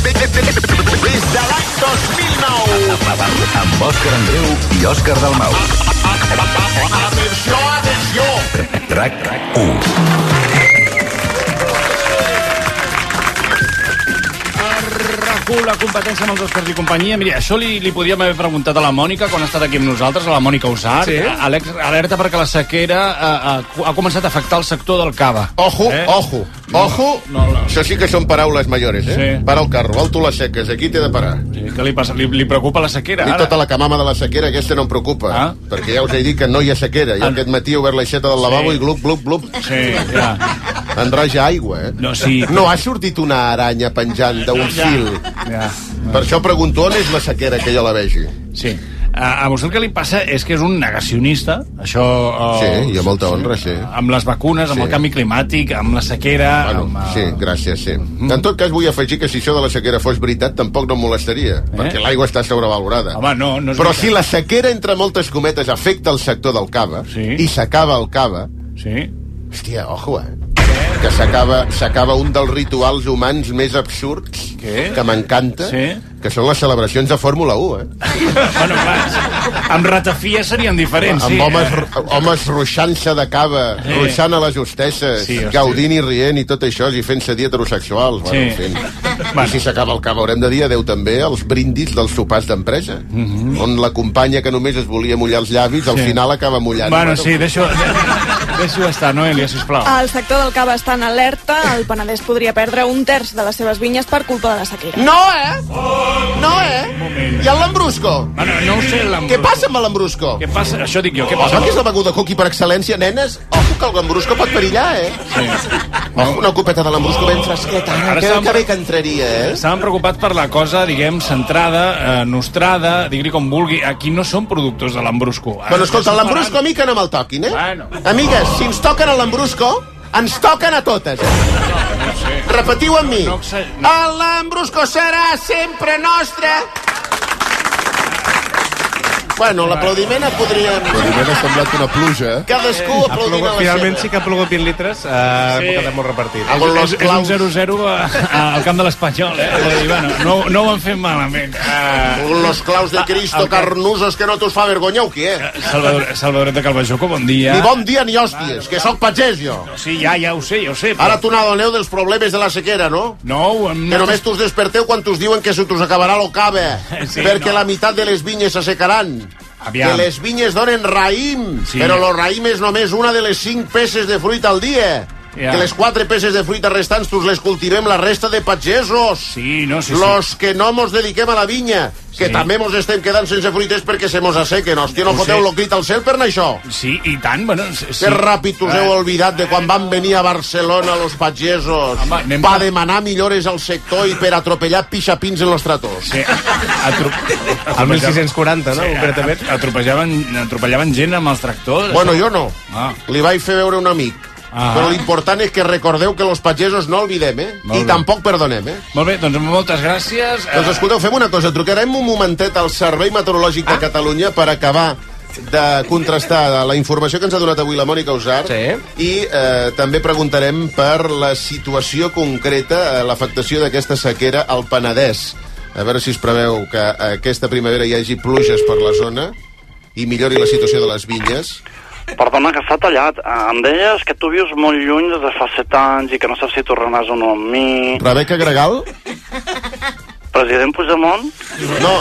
Des de l'any dos mil nou. Amb Òscar Andreu i Òscar Dalmau. Atenció, atenció. RAC u. La competència amb els Oscars i companyia. Mira, això li, li podíem haver preguntat a la Mònica quan ha estat aquí amb nosaltres, a la Mònica Usart. Sí. Alex, alerta perquè la sequera ha, ha, ha començat a afectar el sector del cava. Ojo, eh? ojo, ojo. No, no. Això sí que són paraules mayores, eh? Sí. Para el carro, vol tu les seques, aquí t'he de parar. Sí, què li passa? Li, li preocupa la sequera, I ara? tota la camama de la sequera, aquesta no em preocupa. Ah? Perquè ja us he dit que no hi ha sequera. Jo ah. aquest matí he obert l'aixeta del lavabo Sí. i glup, glup, glup. Sí, ja. Enraja aigua, eh? No, sí. No ha sortit una aranya penjant d'un Ja. fil. Ja. Per això pregunto on és la sequera que jo la vegi. Sí. A, a vostè el que li passa és que és un negacionista, això... Uh, Sí, i a molta honra, sí. Amb les vacunes, amb Sí. el canvi climàtic, amb la sequera... Bueno, amb, uh... sí, gràcies, sí. Mm. En tot cas, vull afegir que si això de la sequera fos veritat, tampoc no em molestaria, eh? perquè l'aigua està sobrevalorada. Home, no, no és Però veritat. si la sequera, entre moltes cometes, afecta el sector del cava, Sí. i s'acaba el cava... Sí. Hòstia, ojo, eh? Que s'acaba s'acaba un dels rituals humans més absurds Què? que m'encanta, Sí. que són les celebracions de Fórmula u, eh? Bueno, clar, amb ratafia serien diferents, Amb sí. homes, eh? homes ruixant-se de cava, Sí. ruixant a les hostesses, Sí, hosti. gaudint i rient i tot això, i fent-se dir heterosexuals. Bueno, Sí. en fi. Bueno. I si s'acaba el cava, haurem de dir adeu també als brindis dels sopars d'empresa, Mhm. on la companya que només es volia mullar els llavis, al Sí. final acaba mullant. Bueno, sí, deixo... Deixo estar, Noelia, sisplau. El sector del cava està en alerta. El Penedès podria perdre un terç de les seves vinyes per culpa de la sequera. No, eh? No, eh? I el Lambrusco? Ah, no, no ho sé, el Lambrusco. Què passa amb el Lambrusco? Què passa? Això dic jo, què passa? Oh, que és la beguda coqui per excel·lència, nenes? Ojo, que el Lambrusco pot perillar, eh? Sí. Ojo, una copeta de Lambrusco ben fresqueta. Ara que, que bé que entraria, eh? Estàvem preocupats per la cosa, diguem, centrada, eh, nostrada, digui com vulgui. Aquí no som productors de Lambrusco. Bueno, escolta, el Lambrusco a mi que no me'l toquin, eh? Bueno. Amigues, si ens toquen el Lambrusco, ens toquen a totes, eh? No sé. Repetiu amb mi. No, no, no. El Lambrusco serà sempre nostre. Bueno, l'aplaudiment podria... L'aplaudiment ha semblat una pluja. Cadascú aplaudint a la Finalment seva. sí que ha plogut vint litres, eh, sí. Quedat molt repartit. És, és, és un zero zero al camp de l'Espanyol, eh? Dir, bueno, no, no ho han fet malament. Uh, Los claus de Cristo el, carnusos que no t'us fa vergonya, o què? Salvador, Salvadoret de Calvajoco, bon dia. Ni bon dia ni hòsties, que sóc pagès jo. Sí, ja, ja ho sé, ja ho sé. Però... Ara tu n'adoneu dels problemes de la sequera, no? No, hem... Que només t'us desperteu quan t'us diuen que se t'us acabarà lo cava, sí, perquè no. la meitat de les vinyes s'assecaran. Aviam. Que les vinyes donen raïm, sí. Però lo raïm és només una de les cinc peces de fruita al dia. Ja. Que les quatre peces de fruita restants tus les cultivem la resta de pagesos. Sí, no, sí, Los sí. que no mos dediquem a la vinya, que sí. també mos estem quedant sense fruiters perquè se mos assequen. Hòstia, no foteu lo crit al cel per això. Sí, i tant, bueno... Sí. Que ràpid us heu oblidat de quan van venir a Barcelona los pagesos Home, pa per... demanar millores al sector i per atropellar pixapins en los tratos. Sí. Atro... El mil sis-cents quaranta, no? Sí, concretament. Atropellaven, atropellaven gent amb els tractors. Bueno, jo no. Ah. Li vaig fer veure un amic. Ah. Però l'important és que recordeu que los pagesos no olvidem, eh? Molt I bé. tampoc perdonem, eh? Molt bé, doncs moltes gràcies. Doncs escolteu, fem una cosa. Trucarem un momentet al Servei Meteorològic de Catalunya per acabar de contrastar la informació que ens ha donat avui la Mònica Usar, sí. I eh, també preguntarem per la situació concreta, eh, l'afectació d'aquesta sequera al Penedès. A veure si es preveu que aquesta primavera hi hagi pluges per la zona i millori la situació de les vinyes. Perdona, que s'ha tallat. Em deies que tu vius molt lluny des de fa set anys i que no saps si tornaràs o no amb mi. Rebeca Gregal? President Puigdemont? No.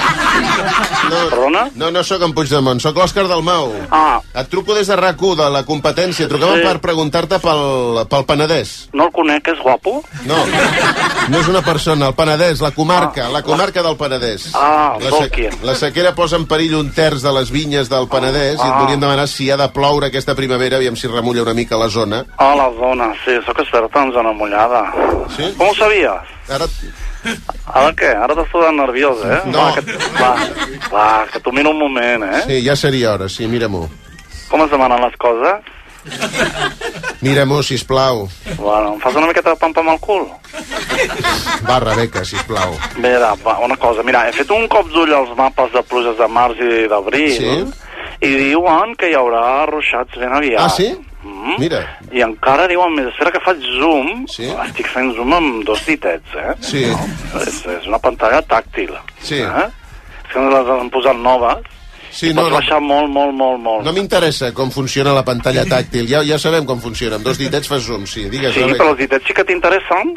no. Perdona? No, no sóc en Puigdemont, sóc l'Òscar Dalmau. Ah. Et truco des de RAC u, de la competència. Truquem sí. per preguntar-te pel, pel Penedès. No el conec, és guapo? No, no és una persona, el Penedès, la comarca, ah. la comarca del Penedès. Ah, la, se la sequera posa en perill un terç de les vinyes del Penedès ah. i et volíem demanar si ha de ploure aquesta primavera, aviam si remulla una mica la zona. Ah, la zona, sí, sóc experta en zona mullada. Sí? Com ho sabies? Ara... Ara què? Ara t'has posat nerviós, eh? No. Va, que, va, va, que t'ho miro un moment, eh? Sí, ja seria hora, sí, mira-m'ho. Com es demanen les coses? Mira-m'ho, sisplau. Bueno, em fas una miqueta de pampa amb el cul? Va, Rebeca, sisplau. Mira, va, una cosa, mira, he fet un cop d'ull als mapes de pluges de març i d'abril, sí? I diuen que hi haurà ruixats ben aviat. Ah, sí? Mm. Mira. I encara diuen més, espera que faig zoom, sí? Estic fent zoom amb dos ditets, eh? Sí. No? És, és una pantalla tàctil. Sí. Eh? És que les han posat noves, sí, i no, pots no. baixar molt, molt, molt, molt. No m'interessa com funciona la pantalla tàctil, ja, ja sabem com funciona, amb dos ditets fas zoom, sí, digues. Sí, Rebeca. però els ditets sí que t'interessen.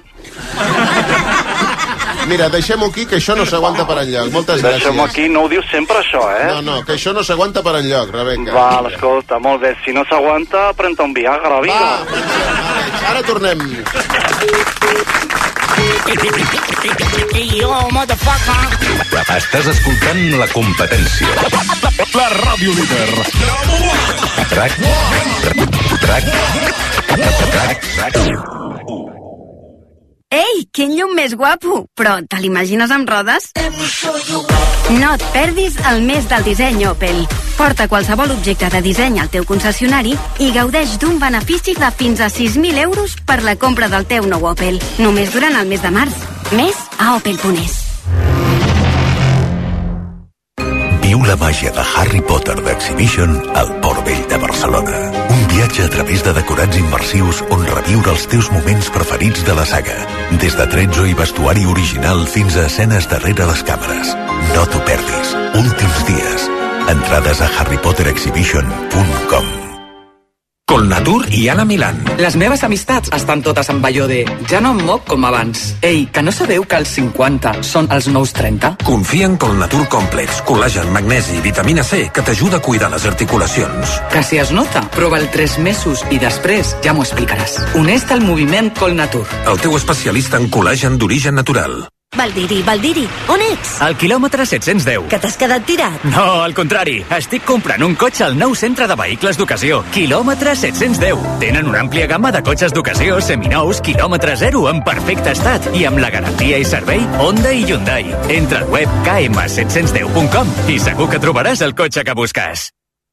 Mira, deixem-ho aquí, que això no s'aguanta per enlloc. Moltes gràcies. Deixem-ho aquí, no ho dius sempre això, eh? No, no, que això no s'aguanta per enlloc, Rebeca. Va, escolta, molt bé. Si no s'aguanta, pren-te un Viagra, vinga. Va, ara tornem. Yo, motherfucker. Estàs escoltant La Competència. La ràdio líder. Track. Track. Track. Track. Ei, quin llum més guapo! Però te l'imagines amb rodes? No et perdis el mes del disseny Opel. Porta qualsevol objecte de disseny al teu concessionari i gaudeix d'un benefici de fins a sis mil euros per la compra del teu nou Opel. Només durant el mes de març. Més a opel punt es. Viu la màgia de Harry Potter d'Exhibition al Port Vell de Barcelona. Un viatge a través de decorats immersius on reviure els teus moments preferits de la saga. Des de tretzo i vestuari original fins a escenes darrere les càmeres. No t'ho perdis. Últims dies. Entrades a harry potter exhibition punt com. Colnatur i Anna Milán. Les meves amistats estan totes amb allò de ja no em moc com abans. Ei, que no sabeu que els cinquanta són els nous trenta? Confia en Colnatur Complex, col·lagen, magnesi i vitamina C que t'ajuda a cuidar les articulacions. Que si es nota, prova-el tres mesos i després ja m'ho explicaràs. Uneix-te al moviment Colnatur. El teu especialista en col·lagen d'origen natural. Valdiri, Valdiri, on ets? Al quilòmetre set-cents deu. Que t'has quedat tirat? No, al contrari. Estic comprant un cotxe al nou centre de vehicles d'ocasió. Quilòmetre set-cents deu. Tenen una àmplia gamma de cotxes d'ocasió, seminous, quilòmetre zero, en perfecte estat i amb la garantia i servei Honda i Hyundai. Entra al web k m set cents deu punt com i segur que trobaràs el cotxe que busques.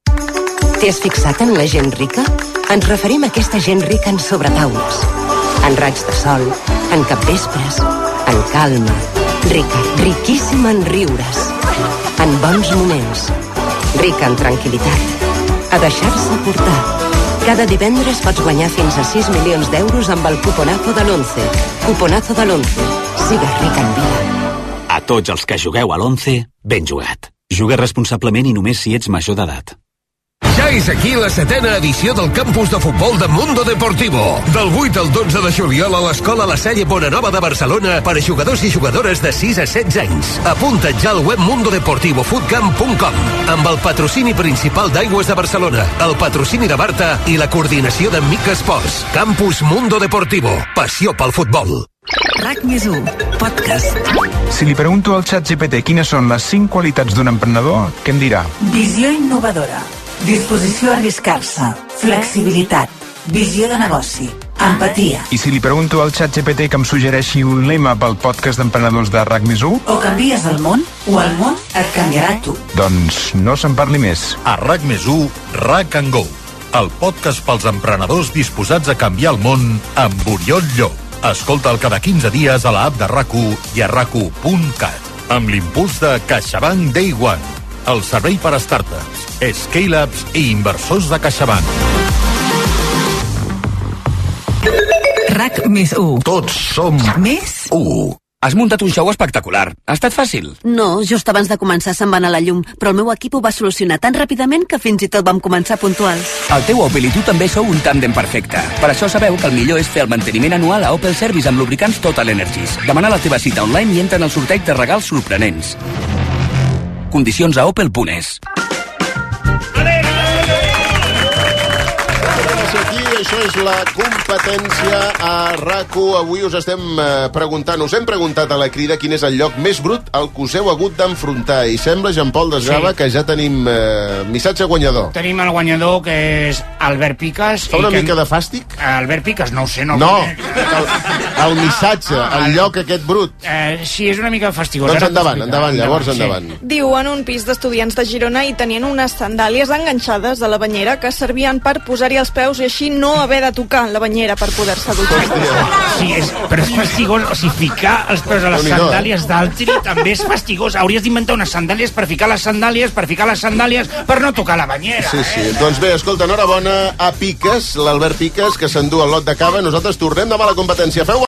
T'has fixat en la gent rica? Ens referim a aquesta gent rica en sobretaules, en raigs de sol, en capvespres, en calma, rica, riquíssima en riures, en bons moments, rica en tranquil·litat, a deixar-se portar. Cada divendres pots guanyar fins a sis milions d'euros amb el cuponazo de l'once. Cuponazo de l'once. Sigues rica en vida. A tots els que jugueu a l'once, ben jugat. Juga responsablement i només si ets major d'edat. Ja és aquí la setena edició del campus de futbol de Mundo Deportivo. Del vuit al dotze de juliol a l'Escola La Salle Bonanova de Barcelona per a jugadors i jugadores de sis a setze anys. Apunta't ja al web mundo deportivo footcamp punt com amb el patrocini principal d'Aigües de Barcelona, el patrocini de Barta i la coordinació de Mica Esports. Campus Mundo Deportivo. Passió pel futbol. RAC més u, podcast. Si li pregunto al ChatGPT quines són les cinc qualitats d'un emprenedor, què em dirà? Visió innovadora. Disposició a arriscar-se, flexibilitat, visió de negoci, empatia. I si li pregunto al ChatGPT que em suggereixi un lema pel podcast d'emprenedors de RAC més u? O canvies el món, o el món et canviarà tu. Doncs no se'n parli més. A RAC més u, RAC and Go, el podcast pels emprenedors disposats a canviar el món amb Oriol Llop. Escolta'l cada quinze dies a l'app de RAC u i a rac u punt cat. Amb l'impuls de CaixaBank Day One, el servei per a startups, scale-ups i inversors de CaixaBank. RAC més u. Tots som més u. Has muntat un show espectacular. Ha estat fàcil? No, just abans de començar se'n va anar la llum, però el meu equip ho va solucionar tan ràpidament que fins i tot vam començar puntuals. El teu Opel i tu també sou un tàndem perfecte. Per això sabeu que el millor és fer el manteniment anual a Opel Service amb lubricants Total Energies. Demana la teva cita online i entra en el sorteig de regals sorprenents. Condicions a opel punt es. Aquí, això és la competència a RAC u. Avui us estem eh, preguntant, us hem preguntat a la Crida quin és el lloc més brut al que us heu hagut d'enfrontar. I sembla, Jean-Paul Desgava, sí, que ja tenim eh, missatge guanyador. Tenim el guanyador, que és Albert Piques. Fa una que... mica de fàstic? Albert Piques, no ho sé. No, no el, el missatge, el lloc aquest brut. Eh, sí, és una mica fastigós. Doncs endavant, endavant, llavors endavant. Sí. Diu, en un pis d'estudiants de Girona hi tenien unes sandàlies enganxades a la banyera que servien per posar-hi els peus i així no haver de tocar la banyera per poder-se dutxar. Sí, és, però és fastigós. O sigui, ficar els peus a les sandàlies d'altri també és fastigós. Hauries d'inventar unes sandàlies per ficar les sandàlies, per ficar les sandàlies, per no tocar la banyera. Sí, sí. Eh? Doncs bé, escolta, enhorabona a Piques, l'Albert Piques, que s'endú el lot de cava. Nosaltres tornem demà a la competència. Feu